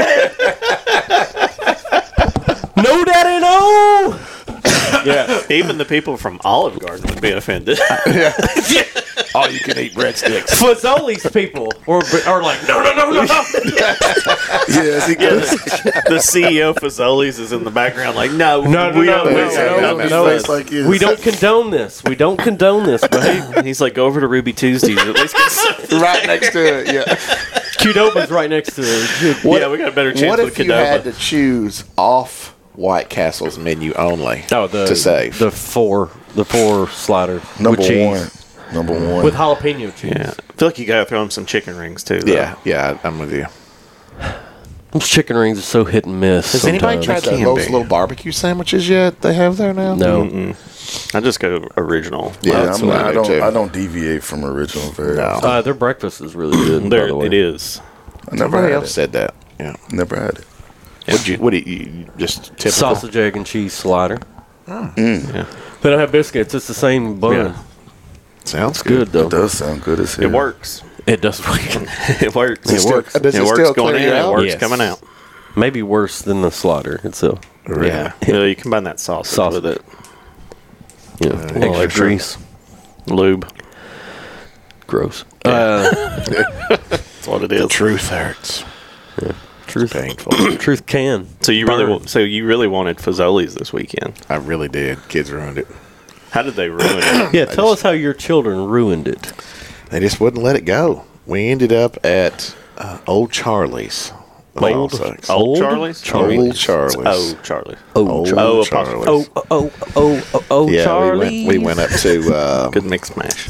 doing? No, daddy, no. Yeah. Even the people from Olive Garden would be offended. All you can eat breadsticks. Fazoli's people are, are like, no, no, no, no, no. Yes, he goes. The C E O of Fazoli's is in the background like, no, No, no, we no, don't no, do no, that. no, Face like this. We don't condone this. We don't condone this, babe. He's like, go over to Ruby Tuesdays. At least get something. Right next to it, yeah. Qdoba's right next to it. What- Yeah, we got a better chance What with if you had Qdoba. to choose off White Castle's menu only Oh, the, to save? the four, the four slider Number with cheese. one. Number one. With jalapeno cheese. Yeah. I feel like you got to throw him some chicken rings, too. Though. yeah, yeah, I'm with you. Those chicken rings are so hit and miss. Has anybody sometimes. tried the, those little barbecue sandwiches yet? They have there now. No. Mm-mm. I just go original. Yeah, Yeah, that's I'm what not, I I do don't. too. I don't deviate from original very. No. often. Uh, their breakfast is really good. by There, the way. it is. I never Somebody had else it. said that. Yeah. Never had it. Would you? What do you, you just typical? Sausage, egg, and cheese slider. Mm. Yeah. They don't have biscuits. It's the same bun. Yeah. Sounds It's good, though. It does sound good as hell. It works. It does work. It works. Does it still- works. does it it works still going clear in. you It out? works Yes. coming out. Maybe worse than the slider itself. Yeah. yeah. You combine that sausage, Sausage. with it. Yeah. A little Extra extra. grease. Lube. Gross. Uh, That's what it is. The truth hurts. truth. Painful. Truth can. So you really, burn. wa- so you really wanted Fazoli's this weekend. I really did. Kids ruined it. How did they ruin it? Yeah, tell us how your children ruined it. They just wouldn't let it go. We ended up at uh, Old Charlie's. of all Old, sucks. old Charlie's? Old Charlie's. Oh, Charlie. Oh, Old Oh, Charlie's. Oh, oh, oh, oh, oh, oh yeah, Charlie. we went, we went up to uh, Good mix mash.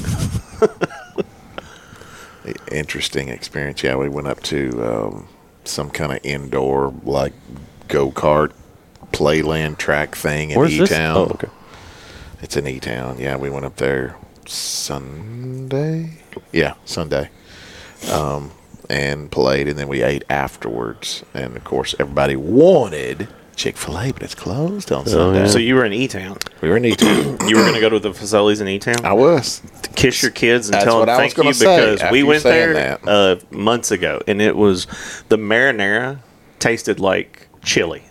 interesting experience. Yeah, we went up to um, some kind of indoor like go kart playland track thing in Where's E this? Town. Oh, okay. It's in E Town. Yeah, we went up there Sunday. Yeah, Sunday. Um, and played, and then we ate afterwards. And of course, everybody wanted Chick-fil-A, but it's closed on Oh, Sunday. yeah. So you were in E-Town. We were in E-Town. You were going to go to the facilities in E-Town? I was. Kiss your kids and That's tell what them I was thank you gonna say because after we you went saying there that. uh, months ago, and it was the marinara tasted like chili.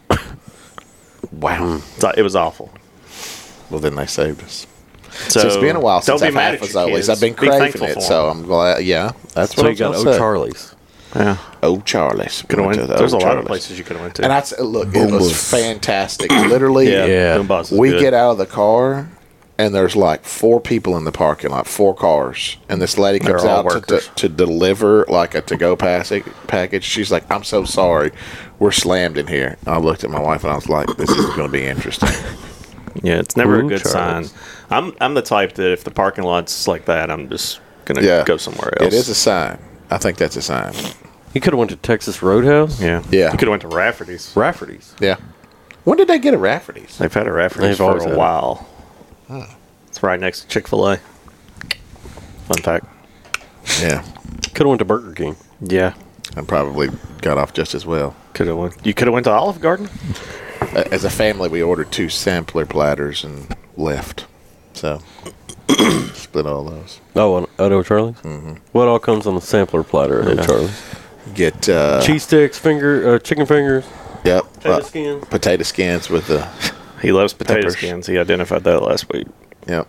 Wow. So it was awful. Well, then they saved us. So, So, it's been a while don't since be I've mad had at your Fazoli's. kids. I've been Be craving thankful it, for so them. I'm glad. Yeah, that's So what you I was got gonna O say. Charlie's. Yeah. Oh, Charlie's. Coulda We went- to the there's Oh a lot of Charlie's. places you coulda went to. And I s- look, it Boom was Bus. fantastic. Literally, Yeah, Yeah. Boom Bus is we good. get out of the car, and there's like four people in the parking lot, four cars, and this lady They're comes all out to, to, workers. to deliver like a to-go pass- package. She's like, "I'm so sorry, we're slammed in here." I looked at my wife and I was like, "This is going to be interesting." Yeah, it's never Ooh, a good Charlie's. sign. I'm I'm the type that if the parking lot's like that, I'm just gonna Yeah, go somewhere else. It is a sign. I think that's a sign. You could have went to Texas Roadhouse. Yeah, Yeah. You could have went to Rafferty's. Rafferty's. Yeah. When did they get a Rafferty's? They've had a Rafferty's They've for always a had it. while. It's right next to Chick-fil-A. Fun fact. Yeah, Could have went to Burger King. Yeah, and probably got off just as well. could have went. You could have went to Olive Garden. A- As a family, we ordered two sampler platters and left. So split all those. Oh, on, at O'Charlie's? Mm-hmm. What all comes on a sampler platter at O'Charlie's? Get uh, Cheese sticks, finger, uh, chicken fingers, Yep. potato uh, skins. potato skins with the. He loves potato Peppers. skins. He identified that last week. Yep.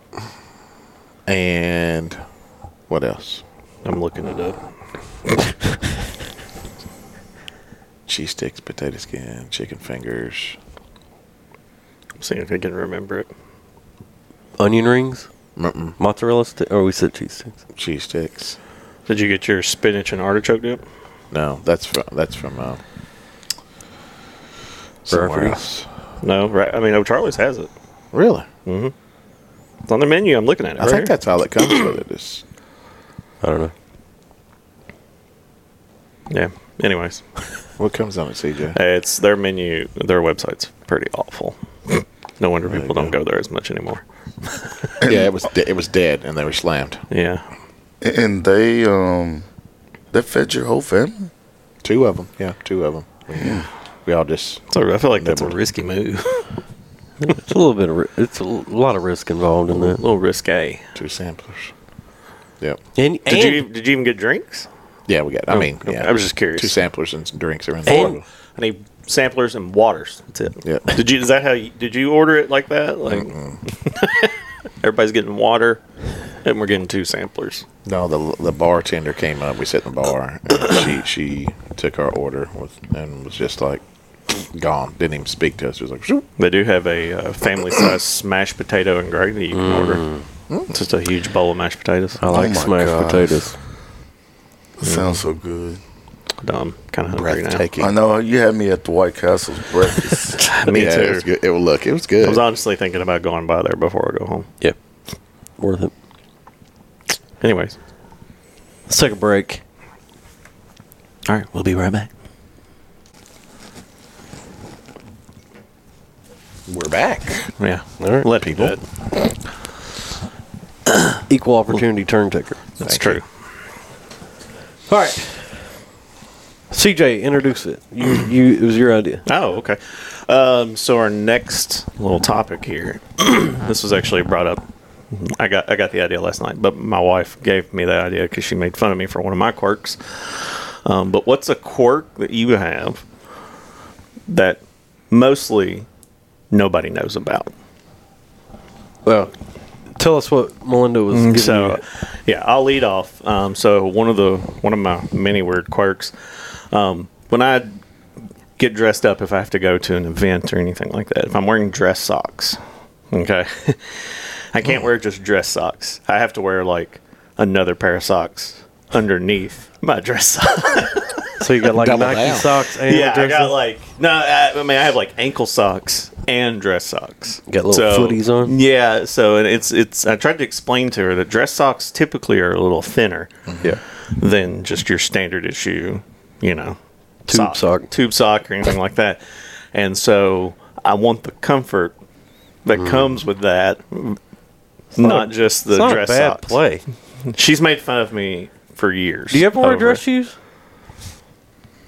And what else? I'm looking it up. Cheese sticks, potato skin, chicken fingers. I'm seeing if I can remember it. Onion rings, Mm-mm. mozzarella sticks. Or we said cheese sticks. Cheese sticks. Did you get your spinach and artichoke dip? No, that's from that's from uh, somewhere Rafferty's? else. No, right. I mean, O'Charlie's has it. Really? Mm-hmm. It's on the menu. I'm looking at it. I right think here. that's all that comes with it. Is I don't know. Yeah. Anyways, what comes on it, C J? it's their menu. Their website's pretty awful. No wonder There people you don't go. go there as much anymore. Yeah, it was de- it was dead, and they were slammed. Yeah. And they um they fed your whole family. Two of them. Yeah, two of them. We, we all just. So I feel like that's a nibbled. risky move. It's a little bit of ri- it's a l- lot of risk involved in a that. little risque. Two samplers. Yep. And, Did and you did you even get drinks? Yeah, we got. I Oh, mean, okay. yeah. I was just curious. Two samplers and some drinks are in And there. I need samplers and waters. That's it. Yeah. Did you? Is that how? You, did you order it like that? Like everybody's getting water, and we're getting two samplers. No, the the bartender came up. We sat in the bar, and she she took our order with and was just like gone. Didn't even speak to us. She was like, "Shoop." They do have a uh, family size mashed potato and gravy you can order. It's just a huge bowl of mashed potatoes. I like Oh my smashed gosh. potatoes. It sounds so good. Dumb, kind of hungry now. breathtaking. I know you had me at the White Castle's breakfast. Me yeah, too. It was good. It, look, it was I good. was honestly thinking about going by there before I go home. Yep. Worth it. Anyways, Let's take a break. all right, we'll be right back. We're back. Yeah, All right. let people. Equal opportunity turn taker. That's Thank true. All right. C J, introduce it. You, you, it was your idea. Oh, okay. Um, so our next little topic here. This was actually brought up. I got I got the idea last night, but my wife gave me the idea because she made fun of me for one of my quirks. Um, but what's a quirk that you have that mostly nobody knows about? Well, tell us what Melinda was giving So, you. yeah, I'll lead off. Um, so one of the one of my many weird quirks, um, when I get dressed up, if I have to go to an event or anything like that, if I'm wearing dress socks, okay, I can't wear just dress socks. I have to wear like another pair of socks underneath my dress socks. So you got like Double Nike down. socks and Yeah, I dress got socks? like no. I, I mean, I have like ankle socks and dress socks. Got little footies on? Yeah. So and it's it's. I tried to explain to her that dress socks typically are a little thinner, Yeah. than just your standard issue, you know, Tube sock. tube sock or anything like that. And so I want the comfort that comes with that, not, not a- just the it's not a dress bad socks. play. She's made fun of me for years. Do you ever wear over dress it. shoes?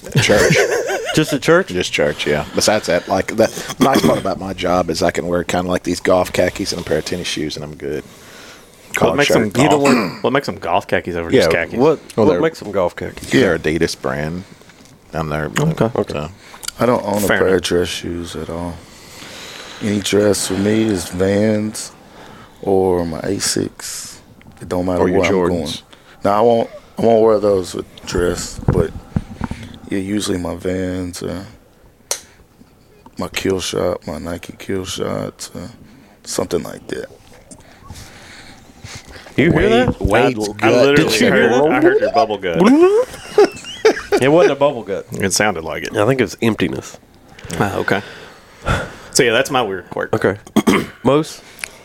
Church. Just at church? Just church, yeah. Besides that, like, the nice part about my job is I can wear kind of like these golf khakis and a pair of tennis shoes, and I'm good. What makes, them shirt. golf, what makes them golf khakis over Yeah, just khakis? what, Well, what they're- makes them golf khakis? They're Adidas brand. And they're, Okay. okay. So. I don't own Fair a pair enough. of dress shoes at all. Any dress for me is Vans or my Asics. It don't matter Or your where I'm going. Jordans. Now I won't I won't wear those with dress, but yeah, usually my Vans or my Kill Shot, my Nike Kill Shots, or something like that. You hear that? I, Wade's I gut. literally Did you heard, hear that? I heard your bubble gut. It wasn't a bubble gut. It sounded like it. I think it was emptiness. Ah, okay. So yeah, that's my weird quirk. Okay. Most?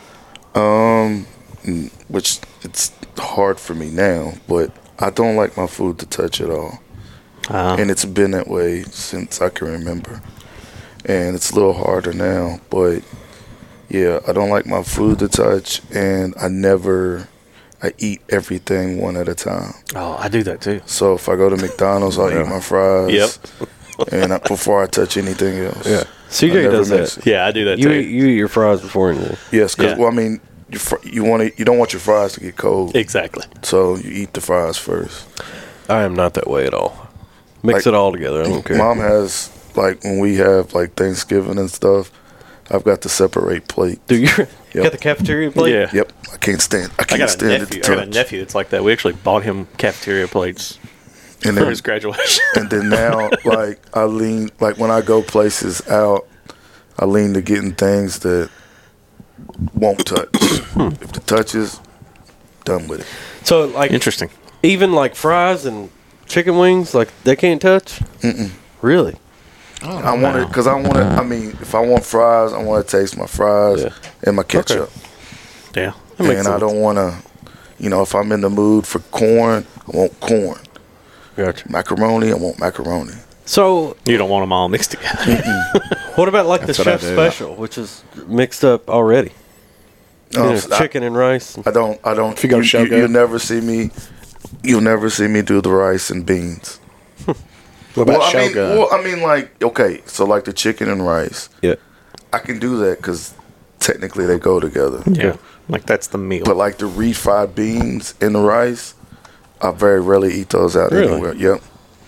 Um, mm, which it's hard for me now, but I don't like my food to touch at all. Uh, And it's been that way since I can remember. And it's a little harder now, but yeah, I don't like my food to touch, and I never, I eat everything one at a time. oh, I do that too. So if I go to McDonald's, I'll eat my fries. Yep. And I, before I touch anything else. Yeah. C J I never does mix that. it. Yeah, I do that You too. eat, you eat your fries before anything. Yes, because Yeah. well, I mean, you fr- you want to, you don't want your fries to get cold, Exactly. so you eat the fries first. I am not that way at all. Mix Like, it all together. I don't care. Mom has like when we have like Thanksgiving and stuff. I've got to separate plate. Do you Yep. got the cafeteria plate? Yeah. Yep, I can't stand. I I can't got a stand nephew. it I to got a touch. nephew that's like that. We actually bought him cafeteria plates And for then, his graduation. and then now, like I lean, like when I go places out, I lean to getting things that won't touch. If it touches, done with it. So like Interesting. even like fries and chicken wings, like they can't touch. Mm-mm. Really? I want it because I want to. I mean, if I want fries, I want to taste my fries Yeah. and my ketchup. Yeah. That And makes I sense. don't want to. You know, if I'm in the mood for corn, I want corn. Gotcha. Macaroni, I want macaroni. So You don't want them all mixed together. what about like That's the what I chef do. special, which is mixed up already? You Um, know, I- chicken and rice. I don't. I don't. If you go to Shogun. you'll never see me. You'll never see me do the rice and beans. What about well, I mean, Shogun? well, I mean, like okay, so like the chicken and rice, Yeah. I can do that because technically they go together. Yeah. Like that's the meal. But like the refried beans and the rice, I very rarely eat those out Really? anywhere. Yep.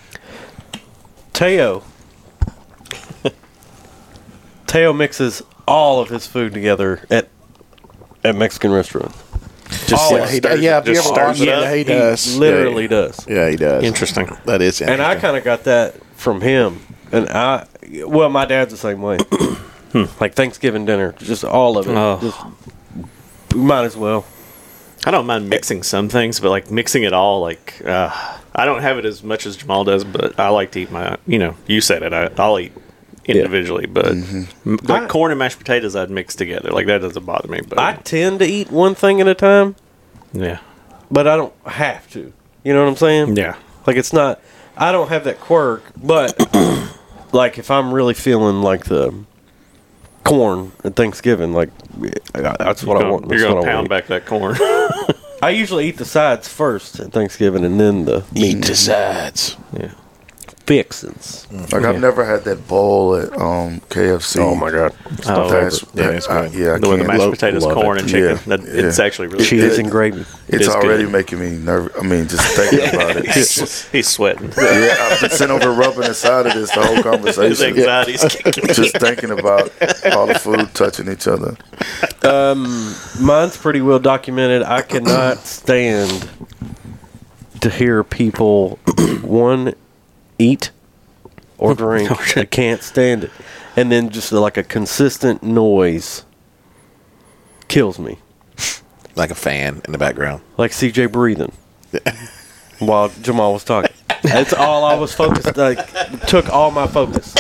Teo. Teo mixes all of his food together at at Mexican restaurants. just yeah, like he, stirs yeah, it- if you just ever stirs watch it it, up. yeah, he does. Literally yeah, does. Yeah, he does. Interesting. That is interesting. And I kind of got that from him. And I, well, my dad's the same way. Like Thanksgiving dinner, just all of it. Oh. Just, we might as well. I don't mind mixing some things, but like mixing it all, like uh, I don't have it as much as Jamal does, but I like to eat my. You know, you said it. I, I'll eat individually, but m- like I- corn and mashed potatoes, I'd mix together. Like that doesn't bother me. But I tend to eat one thing at a time, yeah, but I don't have to. You know what I'm saying? yeah, Like it's not. I don't have that quirk, but like if I'm really feeling like the corn at Thanksgiving, like I- that's what you're I want. gonna, That's you're gonna what I pound want. back that corn. I usually eat the sides first at Thanksgiving, and then the Eat the sides. yeah, fixins. Like I've never had that bowl at um, K F C. Oh my god! Oh, That's, Yeah, that- it's I, good. yeah, I the with the can't. mashed love- potatoes, love corn, it. and chicken. Yeah, That, yeah. It's actually really Cheese good. and gravy. It's is already good. making me nervous. I mean, just thinking about it. He's, he's sweating. Yeah, I've been sitting over rubbing the side of this the whole His conversation. anxiety's kicking. Just thinking about all the food touching each other. Um, mine's pretty well documented. I cannot stand to hear people one eat or drink. I can't stand it, and then just like a consistent noise kills me. Like a fan in the background. Like C J breathing while Jamal was talking. That's all I was focused. Like took all my focus.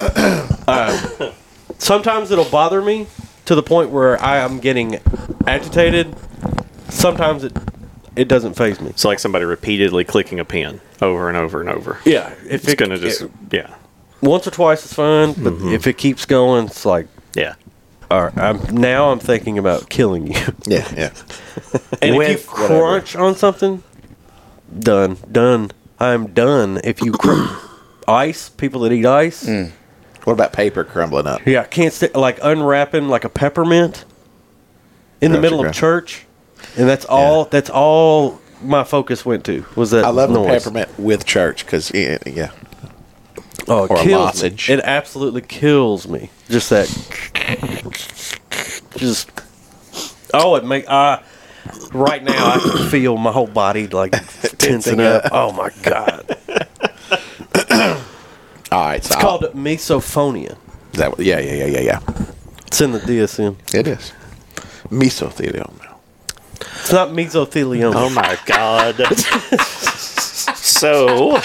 Um, sometimes it'll bother me to the point where I am getting agitated. Sometimes it it doesn't faze me. So like somebody repeatedly clicking a pen over and over and over. Yeah, if It's it, gonna just it- yeah once or twice is fine, but if it keeps going, it's like, yeah. all right, I'm now I'm thinking about killing you. Yeah, yeah. And With if you whatever. crunch on something, done, done. I'm done. If you, cr- ice. People that eat ice. Mm. What about paper crumbling up? Yeah, can't st- like unwrapping like a peppermint in the Gotcha, middle of gotcha. church, and that's all. That's all my focus went to was that. I love noise. the peppermint with church because yeah, yeah. Oh, it Or a kills me. lozenge. It absolutely kills me. Just that. Just. Oh, it make. Uh, right now, I can feel my whole body like tensing up. Oh my god. All right, so It's called misophonia. that. Yeah, yeah, yeah, yeah, yeah. It's in the D S M. It is mesothelioma. It's not mesothelioma. Oh my god. So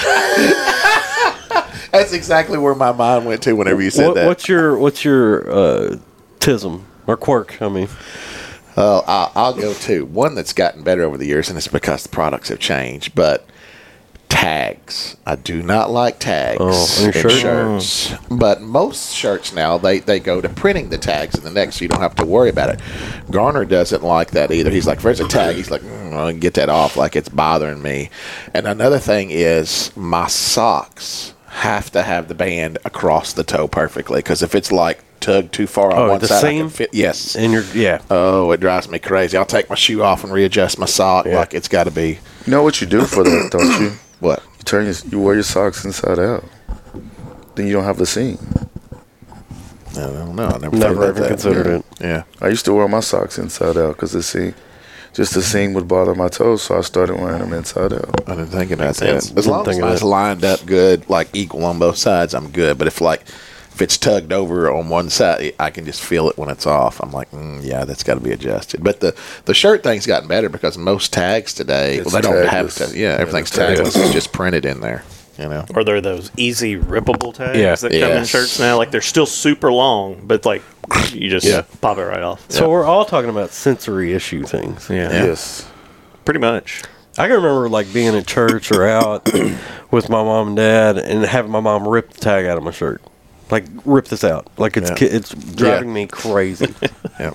That's exactly where my mind went to whenever you said What, that. what's your what's your uh, tism or quirk? I mean, Uh, I'll, I'll go to one that's gotten better over the years, and it's because the products have changed. But tags, I do not like tags Oh, on your in shirt? shirts. But most shirts now they, they go to printing the tags in the neck, so you don't have to worry about it. Garner doesn't like that either. He's like, if there's a tag, he's like, mm, I'll get that off, like it's bothering me. And another thing is my socks have to have the band across the toe perfectly, because if it's like tugged too far on Oh, one the side, I seam? can fit. Yes, and you're yeah. Oh, it drives me crazy. I'll take my shoe off and readjust my sock like it's got to be. You know what you do for that, don't you? What? You turn your, you wear your socks inside out. Then you don't have the seam. I don't know. I never, Never thought about even that. considered yeah. it. Yeah. I used to wear my socks inside out because the seam, just the seam would bother my toes, so I started wearing them inside out. I didn't think about sense. that. As long as Didn't think of mine's that. lined up good, like equal on both sides, I'm good. But if like if it's tugged over on one side, I can just feel it when it's off. I'm like, mm, yeah, that's got to be adjusted. But the, the shirt thing's gotten better because most tags today, It's well, they don't have tagless. to. Yeah, everything's Yeah, tagless. It's just printed in there. You know. Or there are those easy rippable tags Yeah. that come in Yes. shirts now. Like they're still super long, but like you just Yeah. pop it right off. So we're all talking about sensory issue things. Yeah. Yes. Pretty much. I can remember like being at church or out with my mom and dad and having my mom rip the tag out of my shirt. Like rip this out. Like it's Yeah. ki- it's driving me crazy. Yeah.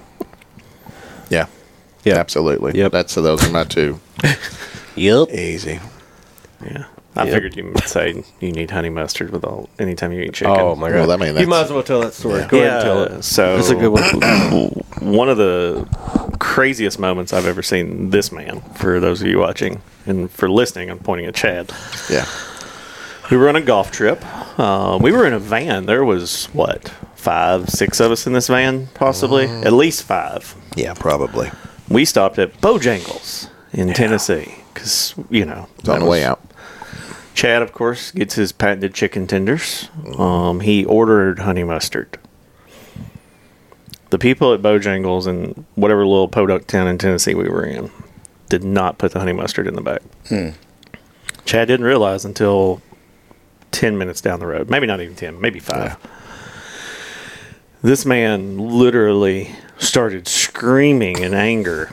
Yeah. Yeah. Absolutely. Yep. That's so those are my two. Yep. Easy. Yeah. I Yep. figured you might say you need honey mustard with all anytime you eat chicken. Oh my god! Well, I mean, you that's- might as well tell that story. Go ahead and tell it. So It's a good one. One of the craziest moments I've ever seen this man, for those of you watching and for listening, I'm pointing at Chad. Yeah. We were on a golf trip. Uh, we were in a van. There was, what, five, six of us in this van, possibly? Mm. At least five. Yeah, probably. We stopped at Bojangles in Tennessee because, you know. It's on that the way was- out. Chad, of course, gets his patented chicken tenders. Um, he ordered honey mustard. The people at Bojangles and whatever little podunk town in Tennessee we were in did not put the honey mustard in the bag. Hmm. Chad didn't realize until ten minutes down the road. Maybe not even ten, maybe five. This man literally started screaming in anger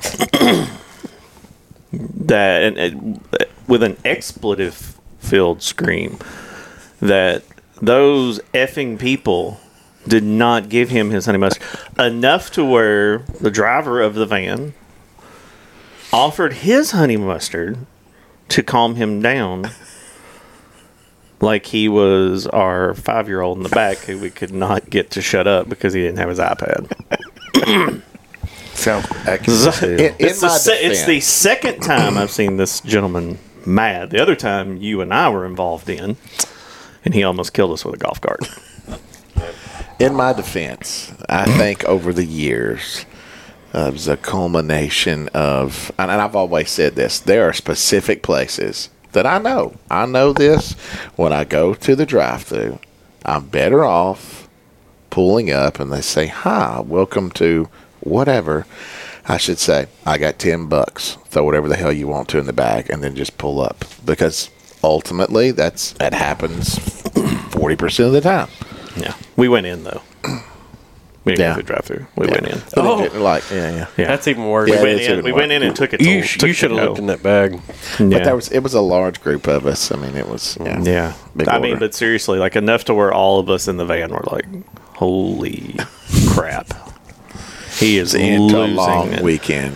that, and, and with an expletive-filled scream, that those effing people did not give him his honey mustard. Enough to where the driver of the van offered his honey mustard to calm him down, like he was our five-year-old in the back who we could not get to shut up because he didn't have his iPad. Sounds accurate. as hell. In, in It's the, my se- it's the defense- second time I've seen this gentleman mad. The other time you and I were involved in, and he almost killed us with a golf cart. In my defense, I think over the years, uh, it was a culmination of, and I've always said this, there are specific places that I know. I know this. When I go to the drive-thru, I'm better off pulling up and they say, hi, welcome to whatever. I should say, I got ten bucks. Throw whatever the hell you want to in the bag and then just pull up. Because ultimately, that's that happens forty percent of the time. Yeah, we went in though. We didn't Yeah. go through the drive-through. We Yeah. went in. But Oh. it didn't, like, yeah, yeah. Yeah, That's even worse. we Yeah, went it's in. even We worse. went in and took it. You, to, sh- took you should have to looked go. in that bag. Yeah. But there was it was a large group of us. I mean, it was yeah. Yeah, Big I order. mean, but seriously, like enough to where all of us in the van were like, "Holy crap!" He is It's into a losing long it. weekend. Yeah,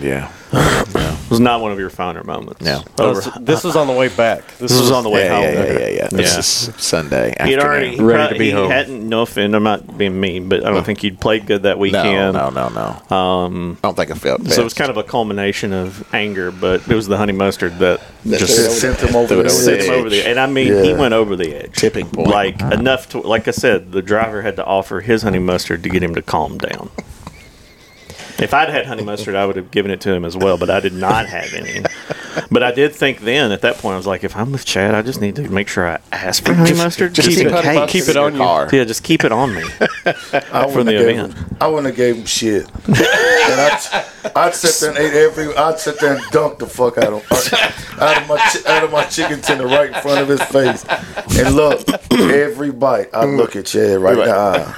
It was not one of your finer moments. No. Over, This- this was on the way back. This, was, on the way yeah, home. Yeah, yeah, yeah, yeah. This Yeah. is Sunday He'd afternoon. already he Ready prob- to be he home. hadn't. No offense, I'm not being mean, but I don't think you'd played good that weekend. No, no, no, no. Um, I don't think I felt best. so it was kind of a culmination of anger, but it was the honey mustard that That just threw it sent him over threw it the sent edge. him over the. And I mean, he Yeah. went over the edge, Tipping point. like enough to. Like I said, the driver had to offer his honey mustard to get him to calm down. If I'd had honey mustard, I would have given it to him as well, but I did not have any. But I did think then, at that point, I was like, if I'm with Chad, I just need to make sure I ask for honey mustard. just keep keep it, honey mustard keep it in your on car. you. Yeah, just keep it on me I for wouldn't the have gave event. him, I wouldn't have gave him shit. and I'd, I'd sit there and ate every. I'd sit there and dunk the fuck out of out of my chi- out of my chicken tender right in front of his face. And look, every bite, I look at Chad right in the eye.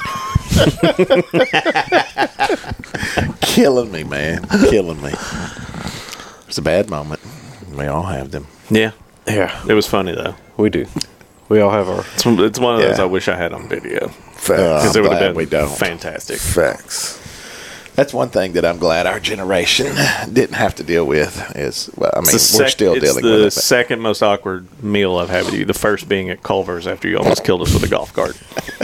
Killing me, man. Killing me. It's a bad moment. We all have them. Yeah, Yeah, it was funny though. we do. We all have our. It's, it's one of those Yeah. I wish I had on video Facts. because I'm it would glad have we been don't. fantastic. Facts. That's one thing that I'm glad our generation didn't have to deal with. Is well, I mean, It's the we're sec- still it's dealing the with it. but- second most awkward meal I've had with you. The first being at Culver's after you almost killed us with a golf cart.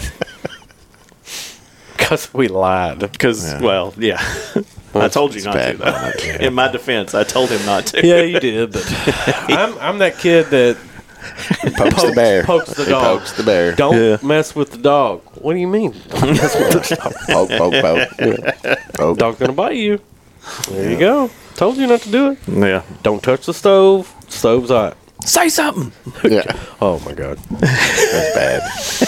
Because we lied. Because, Yeah. well, yeah. I told you It's not to, bad though. moment, yeah. In my defense, I told him not to. Yeah, you did, but I'm, I'm that kid that Pokes the bear. pokes the He dog. pokes the bear. Don't Yeah. mess with the dog. What do you mean? Don't mess with the dog. Poke, poke, poke. Poke. Dog's gonna bite you. There you go. Told you not to do it. Yeah. Don't touch the stove. Stove's hot. Say something. Yeah, Oh my god. that's bad.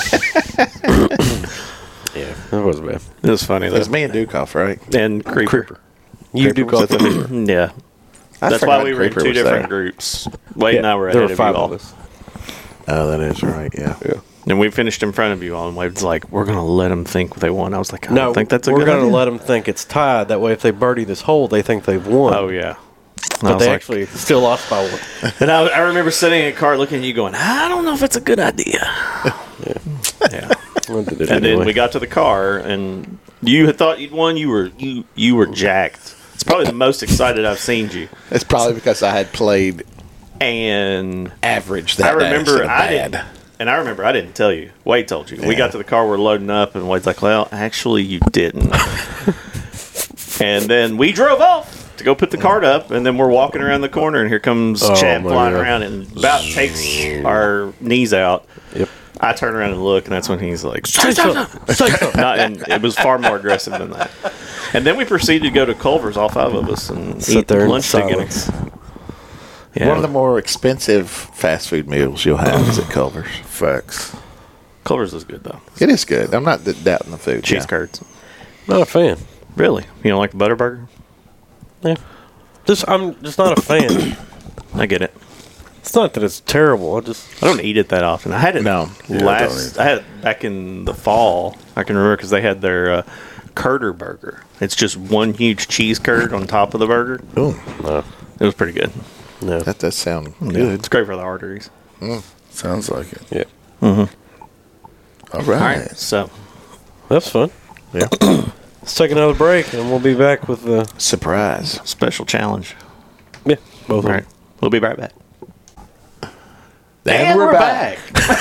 Yeah, that was bad. It was funny, It though. was me and Dukoff, right? And Creeper. You do Creeper, was go. that the- Yeah. I That's forgot why we were in Creeper two was different there. groups. Wade and I were There ahead were of five you all. of us. Oh, that is right. Yeah. Yeah. And we finished in front of you all, and Wade's like, we're going to let them think they won. I was like, I No, don't think that's a we're good gonna idea. let them think it's tied. That way, if they birdie this hole, they think they've won. Oh, yeah. And I but was they like- actually still lost by one. And I, I remember sitting in a car looking at you going, I don't know if it's a good idea. Yeah. Well, they did And then anyway. we got to the car, and you had thought you'd won. You were you you were jacked. It's probably the most excited I've seen you. It's probably because I had played And average I that day remember instead of I bad. didn't, and I remember I didn't tell you. Wade told you. We Yeah. got to the car, we're loading up, and Wade's like, "Well, actually, you didn't." And then we drove off to go put the cart up, and then we're walking around the corner, and here comes Oh, Chad my flying God. around and about takes our knees out. Yep. I turn around and look, and that's when he's like, Say something. Say something. Not, and it was far more aggressive than that. And then we proceeded to go to Culver's, all five of us, and Sit eat there in lunch together. silence. Yeah. One of the more expensive fast food meals you'll have is at Culver's. Facts. Culver's is good, though. It is good. I'm not d- doubting the food. Cheese yeah. curds. Not a fan. Really? You don't like the Butterburger? Yeah. Just I'm just not a fan. I get it. It's not that it's terrible. I just I don't eat it that often. I had it No. Yeah, last. I I, had it back in the fall. I can remember because they had their uh, Curder burger. It's just one huge cheese curd on top of the burger. Ooh, no. It was pretty good. No. that does sound Yeah, good. it's great for the arteries. Sounds like it. Yeah. All right. All right, so That's fun. Yeah. Let's take another break and we'll be back with the Surprise. special challenge. yeah both All of right, them. we'll be right back. And, we're, back.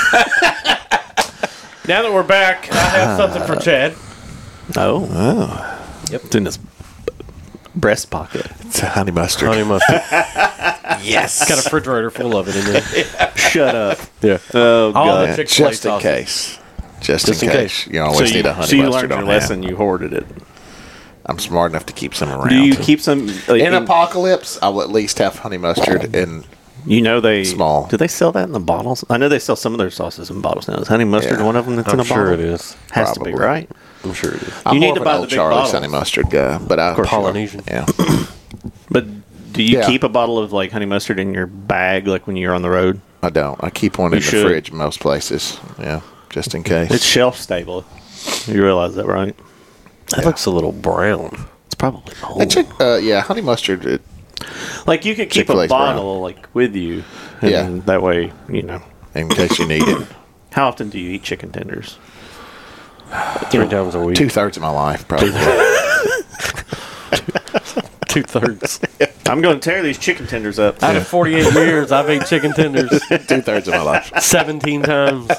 Now that we're back, I have something for Chad. Oh, Oh, yep. It's in his breast pocket. it's a honey mustard. Honey mustard. yes. Got a refrigerator full of it in there. Shut up. Yeah. Oh All god. the Yeah, Chick-fil-A just in sauce. case. Just, Just in, in case. case. You always So need you, a honey so you mustard learned your on lesson. hand. You hoarded it. I'm smart enough to keep some around. Do you keep some? Like, in in- apocalypse, I will at least have honey mustard and You know they Small. Do they sell that in the bottles? I know they sell some of their sauces in bottles now. Is honey mustard Yeah. one of them that's I'm in a sure bottle? it is. Has to Probably. be, right? I'm sure it is. I'm You more need to of buy an the old big Charlie's bottles. honey mustard guy, but I Polynesian. Yeah. But do you Yeah. keep a bottle of like honey mustard in your bag, like when you're on the road? I don't. I keep one You in should. the fridge most places. Yeah, just in case. It's shelf stable. You realize that, right? That looks a little brown. It's probably I old. check, uh, yeah, honey mustard. It, Like you could keep a Chick-fil-A's bottle like with you, and Yeah. that way you know. in case you need it. How often do you eat chicken tenders? Three times a week. Two thirds of my life, probably. Two thirds. I'm going to tear these chicken tenders up. Out of forty-eight years, I've ate chicken tenders two thirds of my life, seventeen times.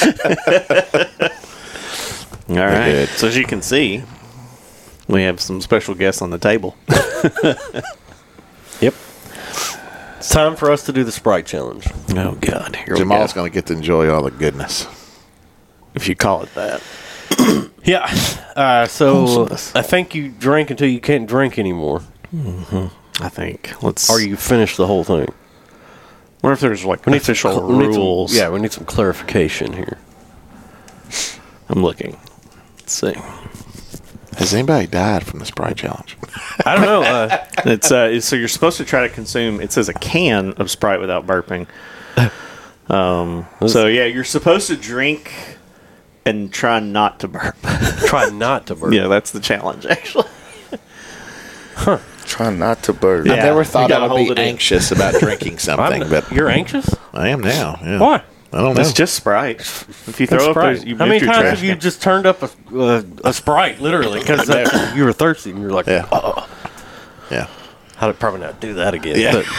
All right. So as you can see, we have some special guests on the table. Yep. It's time for us to do the Sprite challenge. Oh God! Here Jamal's going to get to enjoy all the goodness, if you call it that. Yeah. Uh, so I think you drank until you can't drink anymore. Mm-hmm. I think. Let's. Or you finish the whole thing. What if there's like We need official some, cl- we need some- rules? yeah, we need some clarification here. I'm looking. Let's see. Has anybody died from the Sprite challenge? I don't know. Uh, it's uh, so you're supposed to try to consume. It says a can of Sprite without burping. Um. So yeah, you're supposed to drink and try not to burp. Try not to burp. Yeah, that's the challenge, actually. Huh. Try not to burp. I Yeah, never you thought gotta I would hold be it in. anxious about drinking something, I'm- but You're anxious? I am now. Yeah. Why? I don't know. It's just Sprite. If you throw It's up, Sprite. those, you How many missed your times trash have you can. just turned up a, uh, a Sprite, literally, because you were thirsty and you're like, Yeah. oh. Yeah. I'd probably not do that again. Yeah. But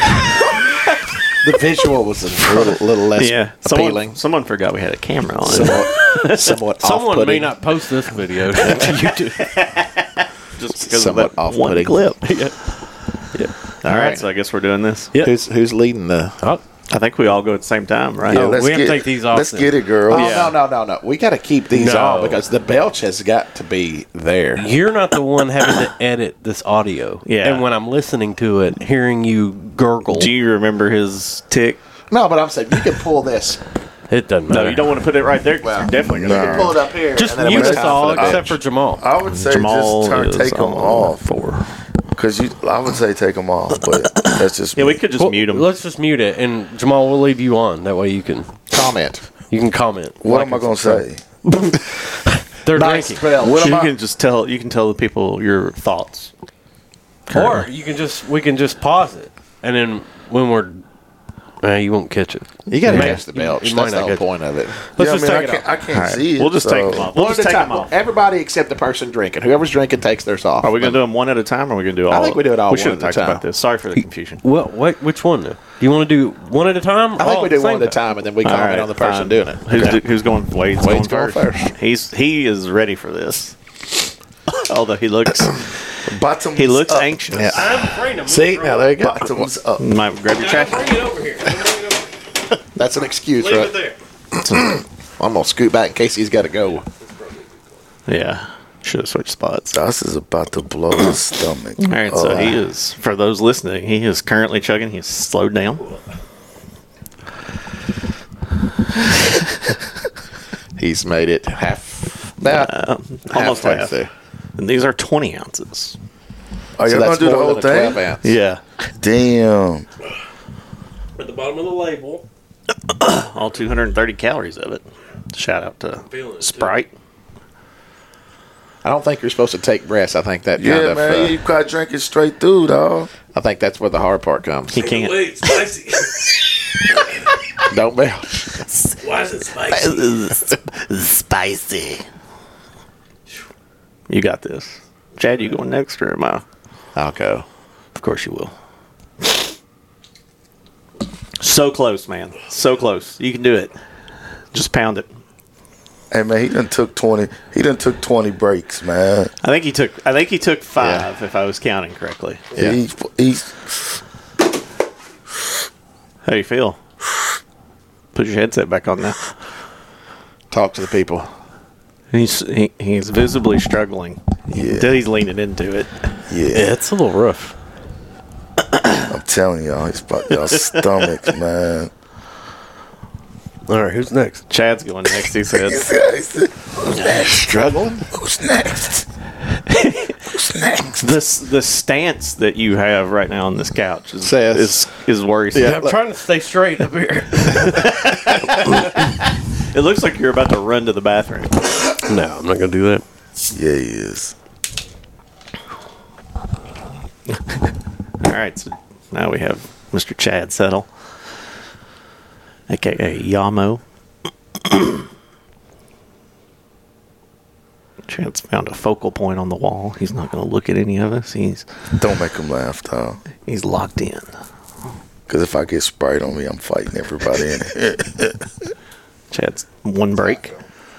The visual was a little, little less Yeah, appealing. someone, someone forgot we had a camera on. Somewhat, somewhat someone off-putting. may not post this video to YouTube. Just because Somewhat of that one off-putting. clip. Yeah. All right, so I guess we're doing this. Yeah. Who's who's leading the? Oh, I think we all go at the same time, right? Yeah, Oh, let's we have to get, take these off Let's then. get it, girl. Oh Yeah. no no no no! We got to keep these No. on because the belch has got to be there. You're not the one having to edit this audio. Yeah. And when I'm listening to it, hearing you gurgle, Do you remember his tick? No, but I'm saying you can pull this. it doesn't matter. No, you don't want to put it right there. 'Cause Well, you're definitely You going can to pull it up here. Just and then mute when it's us time all for the except belch. for Jamal. I would say Jamal just turn, is take them on off. for. Because you, I would say take them off, but that's just Yeah, me. we could just Well, mute him. Let's just mute it, and Jamal will leave you on. That way you can comment. you can comment. What Like am I and going to subscribe. say? They're Nice drinking. spell. What you am I? can just tell. You can tell the people your thoughts. Or you can just we can just pause it, and then when we're, uh, you won't catch it. You got to May- catch the belch. you might That's the not whole catch it. point of it. Let's yeah, just I take mean, it I off. can't, I can't All right, see it. we'll just so. take them off. We'll One just at a take time. them off. Everybody except the person drinking. Whoever's drinking takes theirs off. Are we going to do them one at a time, or are we going to do all? I think we do it all We one should have at a talked time. about this. Sorry for the confusion. Well, what? Which one? Do you want to do one at a time? I think All we at do the one same at a time, and then we All comment right, on the person fine. doing it. Who's, Okay. who's going? Wade's, Wade's going, going first. first. He's he is ready for this. Although he looks Bottoms he looks up. anxious. Yeah. I'm afraid of See, now there you go. Bottoms up. Might grab your trash. Bring it over here. That's an excuse, Leave right? it there. I'm gonna scoot back in case he's got to go. Yeah, should have switched spots. Das is about to blow his stomach. All right, so Oh. he is. For those listening, he is currently chugging. He's slowed down. He's made it half, about Uh, almost halfway half. through. And these are twenty ounces. Are you So going that's to do the more whole than a twelve thing? ounce. Yeah, Damn. At the bottom of the label. all two hundred thirty calories of it. Shout out to Feeling it, too. Sprite. I don't think you're supposed to take breaths. I think that kind Yeah, of. man. uh, you got to drink it straight through, dog. I think that's where the hard part comes. He can't. Wait, spicy. Don't belch. Why is it spicy? Spicy. You got this. Chad, you going next or am I? I'll go. Of course you will. So close, man. So close. You can do it. Just pound it. Hey, man, he done took twenty. He done took twenty breaks, man. I think he took. I think he took five, if I was counting correctly. Yeah. He, he's How do you feel? Put your headset back on now. Talk to the people. He's he, he's visibly struggling. Yeah. Until he's leaning into it. yeah. Yeah, it's a little rough. I'm telling y'all, he's about y'all stomachs, man. All right, who's next? Chad's going next. He said. Who's next? Struggling? Who's next? Who's next? This the stance that you have right now on this couch is Says- is, is worrisome. Yeah. I'm trying to stay straight up here. It looks like you're about to run to the bathroom. No, I'm not gonna do that. Yeah, he is. All right, so now we have Mister Chad Settle, aka Yamo. Chance found a focal point on the wall. He's not going to look at any of us. He's Don't make him laugh, dog. He's locked in. Because if I get Sprite on me, I'm fighting everybody in it. Chad's one break.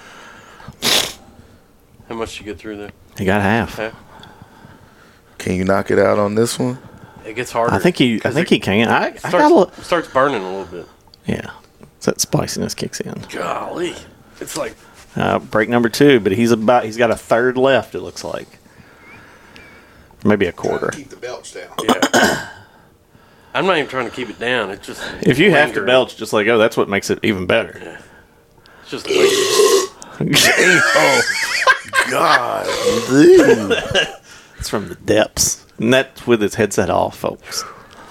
How much did you get through there? He got half. half. Can you knock it out on this one? It gets harder. I think he. I think he can. I, I starts, got a, starts burning a little bit. Yeah, so that spiciness kicks in. Golly, it's like uh, break number two, but he's about. He's got a third left. It looks like maybe a quarter. Keep the belch down. Yeah. I'm not even trying to keep it down. It's just if you have to lingering. belch, just like oh, that's what makes it even better. Yeah. It's just lingering. Oh God! It's from the depths, and that's with his headset off, folks.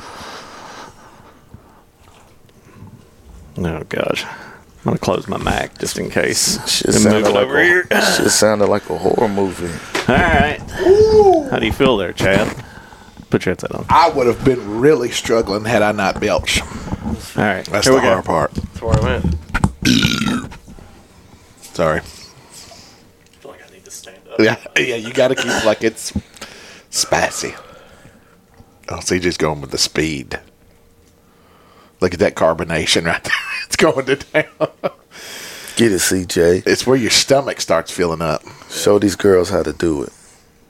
Oh gosh, I'm gonna close my Mac just in case. Shit And sounded move it like over a, here. Shit sounded like a horror movie. All right. How do you feel there, Chad? Put your headset on. I would have been really struggling had I not belched. All right. That's Here the we go. hard part. That's where I'm at. Sorry. I feel like I need to stand up. Yeah, yeah, you got to keep like it's spicy. Oh, C J's going with the speed. Look at that carbonation right there. It's going to town. Get it, C J. It's where your stomach starts filling up. Show these girls how to do it.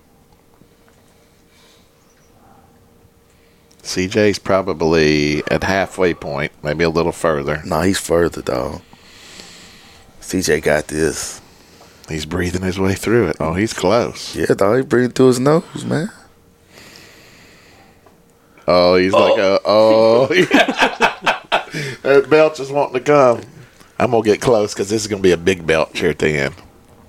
C J's probably at halfway point, maybe a little further. Nah, he's further, dog. C J got this. He's breathing his way through it. Oh, he's close. Yeah, dog. He breathed through his nose, man. Oh, he's Oh. like a oh. That belch is wanting to come. I'm gonna get close because this is gonna be a big belch here at the end.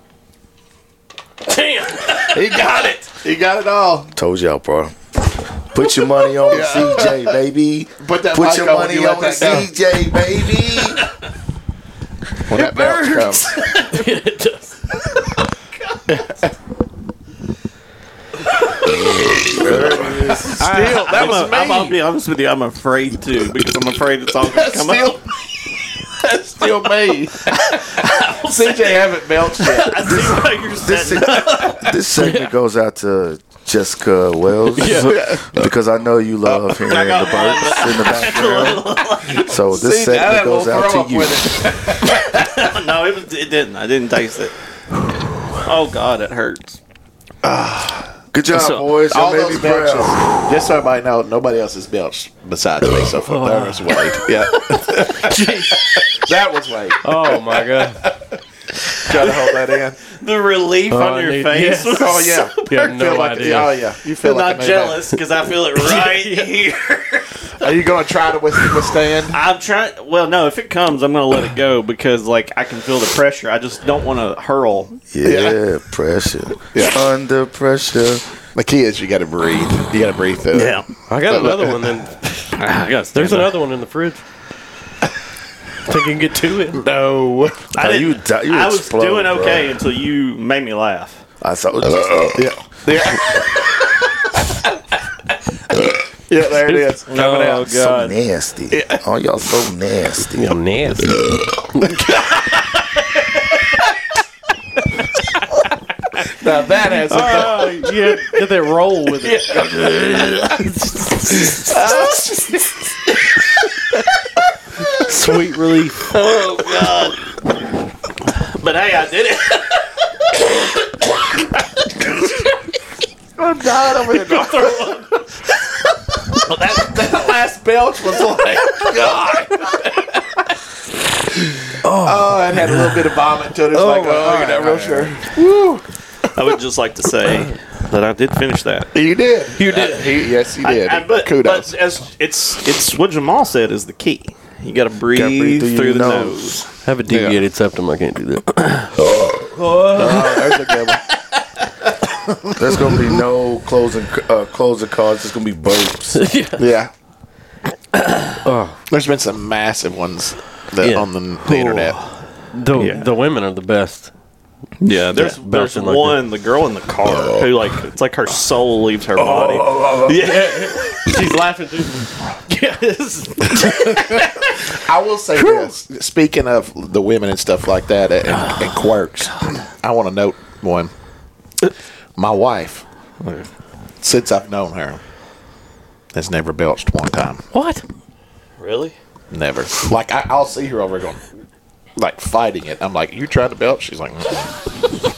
Damn! He got it. He got it all. Told y'all, bro. Put your money on Yeah. C J, baby. Put that Put mic your on when money you let on that go. C J, baby. When that belch comes. It does. Still, that I'm was a, I'm, I'll me. be honest with you. I'm afraid to because I'm afraid it's all going to That's come still, up. that's still me. C J haven't belched yet. I see why you're This, setting up. this segment goes out to Jessica Wells because I know you love hearing the birds in the background. So this See, now segment that goes will out throw to up you. with it. No, it, was, it didn't. I didn't taste it. Oh God, it hurts. Good job, So, boys. Y'all All made those me proud. belches. Just so everybody know, nobody else has belched besides me so far. There was Wade. Yeah. That was Wade. Oh my god! Try to hold that in. The relief Oh, on I your need- face. yes. was Oh yeah. so You have Feel no like, idea. Oh yeah. You feel I'm like not a new jealous because I feel it right here. man. Are you going to try to with- withstand? I'm trying. Well, no. If it comes, I'm going to let it go because, like, I can feel the pressure. I just don't want to hurl. Yeah, pressure. Yeah. Under pressure. The key is you got to breathe. You got to breathe through it. I got another one. Then I got. there's another one in the fridge. Think you can get to it? No. I, Oh, didn't- you di- you I was explode, doing bro. okay until you made me laugh. I thought. Yeah. Yeah. Yeah, there it is. Coming Oh out. So god! nasty. Oh, y'all so nasty. I'm nasty. Now that has a Oh, yeah, get that roll with it. Sweet relief. Oh God! But hey, I did it. I'm dying over here. Don't throw up. that, that last belch was like, God. Oh, it had a little bit of vomit to it. It's Oh, like, my oh, you're God. not real sure. Woo. I would just like to say that I did finish that. You did. You did. Uh, he, yes, he did. I, I, but, Kudos. but as it's it's what Jamal said is the key. You got to breathe, breathe through through, your the nose. nose. I have a deviated septum. I can't do that. Oh, there's a good one. There's gonna be no closing uh, closing cards. There's gonna be burps. Yeah. Oh, There's been some massive ones that, Yeah. on the, the internet. the Yeah. the women are the best. Yeah, there's Yeah, there's belching like one, the girl in the car who like it's like her soul leaves her body. Yeah, She's laughing too. yes. I will say this. Speaking of the women and stuff like that and, and quirks, I want to note one. My wife, since I've known her, has never belched one time. What? Really? Never. Like, I, I'll see her over there going, like, fighting it. I'm like, you trying to belch? She's like, mm.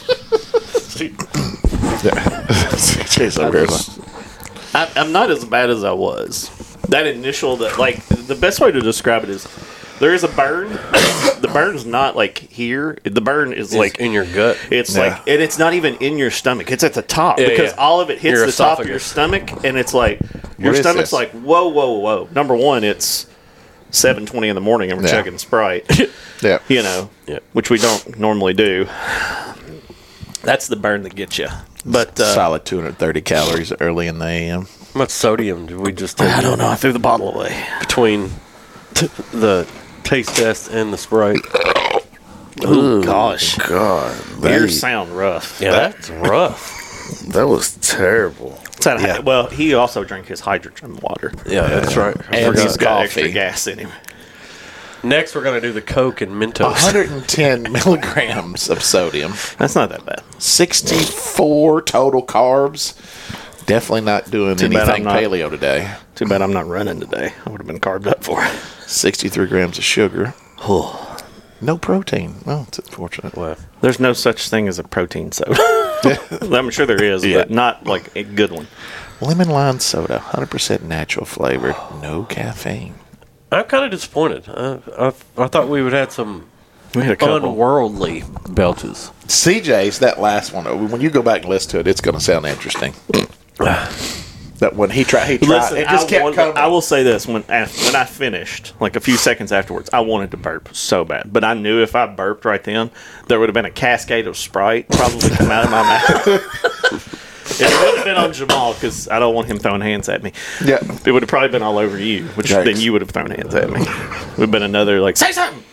She's over here like, I, I'm not as bad as I was. That initial, that like the best way to describe it is there is a burn. The burn's not like here. The burn is It's like in your gut. It's Yeah. like, and it's not even in your stomach. It's at the top Yeah, because yeah. all of it hits Your the top of your esophagus. stomach, and it's like your What is stomach's this? like whoa, whoa, whoa. Number one, it's seven twenty in the morning, and we're Yeah. chugging Sprite. yeah. You know, Yeah. which we don't normally do. That's the burn that gets you. But uh, Solid two hundred thirty calories early in the A M. How much sodium did we just take? I don't know. I threw the bottle away. Between t- the taste test and the Sprite. Oh gosh, God, yours that, sound rough. Yeah, that's rough. that was terrible. It's that- Yeah. Well, he also drank his hydrogen water. Yeah, that's right. And He's his got extra coffee. gas in him. Next, we're going to do the Coke and Mentos. one hundred ten milligrams of sodium. That's not that bad. sixty-four total carbs. Definitely not doing Too bad anything I'm not- paleo today. Too bad I'm not running today. I would have been carved up for it. sixty-three grams of sugar. No protein. Well, it's unfortunate. Well, There's no such thing as a protein soda. I'm sure there is, Yeah. but not like a good one. Lemon lime soda, one hundred percent natural flavored, no caffeine. I'm kind of disappointed. I, I, I thought we would have some We had a couple. unworldly belches. C J's, that last one, when you go back and listen to it, it's going to sound interesting. That when he tried, he tried, Listen, it just I, kept wanted- coming. I will say this: when af- when I finished, like a few seconds afterwards, I wanted to burp so bad, but I knew if I burped right then, there would have been a cascade of Sprite probably come out of my mouth. It would have been on Jamal because I don't want him throwing hands at me. Yeah. It would have probably been all over you, which Thanks. then you would have thrown hands at me. Would have been another like say something.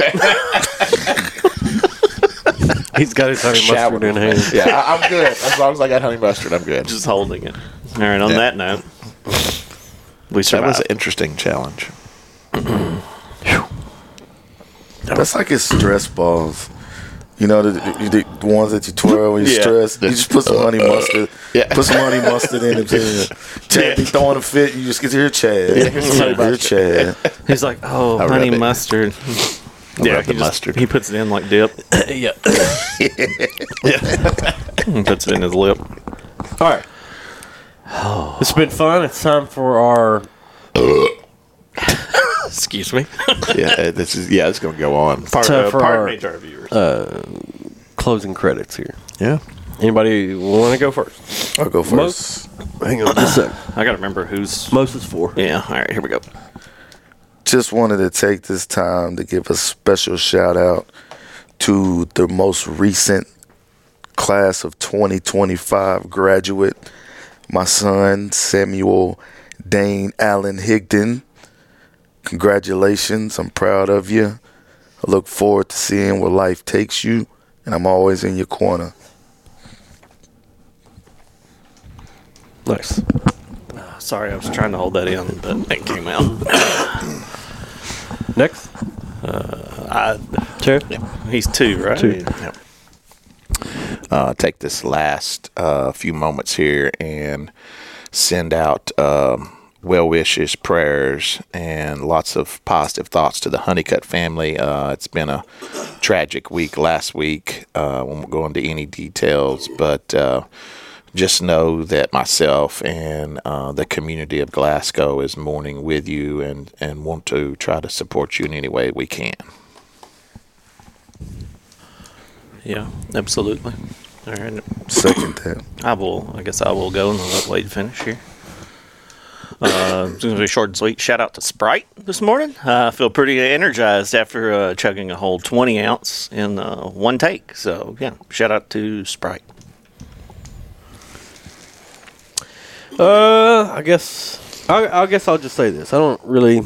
He's got his honey Shower. mustard in hand. Yeah, I, I'm good. As long as I got honey mustard, I'm good. Just holding it. All right. On Yeah. that note, we That survived. was an interesting challenge. That's like his stress balls. You know, the, the, the ones that you twirl when you're Yeah. stressed. You just put some honey mustard. Yeah. Put some honey mustard in it. Too. Chad be throwing a fit. You just get to hear Chad. Yeah, here's some honey Hear Chad. Chad. He's like, oh, I honey rub it. mustard. I yeah, rub he the just- mustard. He puts it in like dip. Yeah. And puts it in his lip. All right. It's been fun. It's time for our Excuse me. Yeah, uh, this is yeah, it's going to go on. Part, time uh, for pardon our me to our viewers. uh, closing credits here. Yeah. Anybody want to go first? I'll go first. Hang on just a second. I got to remember who's. Most is four. Yeah, all right, here we go. Just wanted to take this time to give a special shout out to the most recent class of twenty twenty-five graduate, my son, Samuel Dane Allen Higdon. Congratulations. I'm proud of you. I look forward to seeing where life takes you, and I'm always in your corner. Nice. Sorry, I was trying to hold that in, but it came out. Next. Uh, I, Chair? he's two, right? Two. Yeah. Uh, take this last uh, few moments here and send out um, well wishes, prayers, and lots of positive thoughts to the Honeycutt family. Uh, it's been a tragic week last week. Uh, I won't go into any details, but uh, just know that myself and uh, the community of Glasgow is mourning with you and, and want to try to support you in any way we can. Yeah, absolutely. All right. Second that. I will, I guess I will go and let Wade finish here. Uh, it's going to be short and sweet. Shout out to Sprite this morning. Uh, I feel pretty energized after uh, chugging a whole twenty ounce in uh, one take. So, yeah, shout out to Sprite. Uh, I guess I, I guess I'll just say this. I don't really.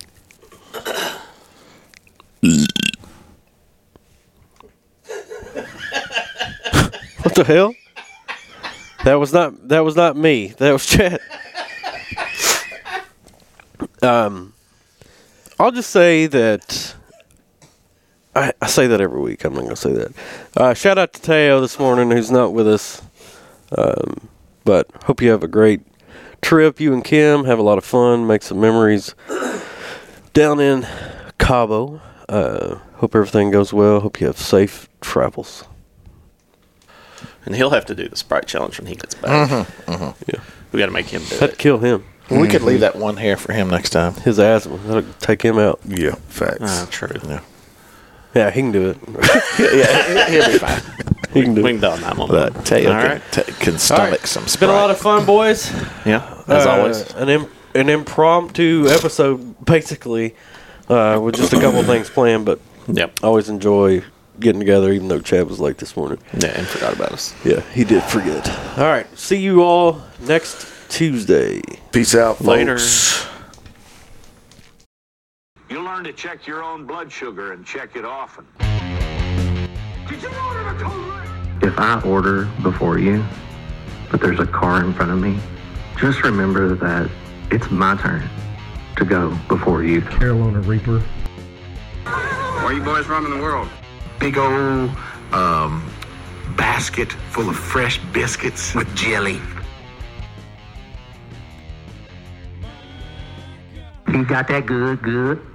What the hell? That was not that was not me. That was Chad. Um, I'll just say that. I, I say that every week. I'm not gonna say that. Uh, shout out to Teo this morning, who's not with us. Um, but hope you have a great trip. You and Kim have a lot of fun, make some memories down in Cabo. Uh, hope everything goes well. Hope you have safe travels. And he'll have to do the Sprite challenge when he gets back. Mm-hmm, mm-hmm. Yeah, we got to make him do That'd it. kill him. We mm-hmm. could leave that one hair for him next time. His asthma, that'll take him out. Yeah, facts. Ah, true. Yeah. Yeah, he can do it. yeah, yeah, he'll be fine. He can do we it. can do it on that one. But Taylor All can, right. t- can stomach right. some It's been Sprite. a lot of fun, boys. Yeah, as Uh, always. An, Im- an impromptu episode, basically, uh, with just a couple things planned, but Yep. I always enjoy getting together, even though Chad was late this morning. Yeah, and forgot about us. Yeah, he did forget. All right, see you all next Tuesday. Peace out, Later. folks. You learn to check your own blood sugar and check it often. Did you order the code? If I order before you, but there's a car in front of me, just remember that it's my turn to go before you. Carolina Reaper. Where you boys running the world? Big old um, basket full of fresh biscuits with jelly. You got that good, good?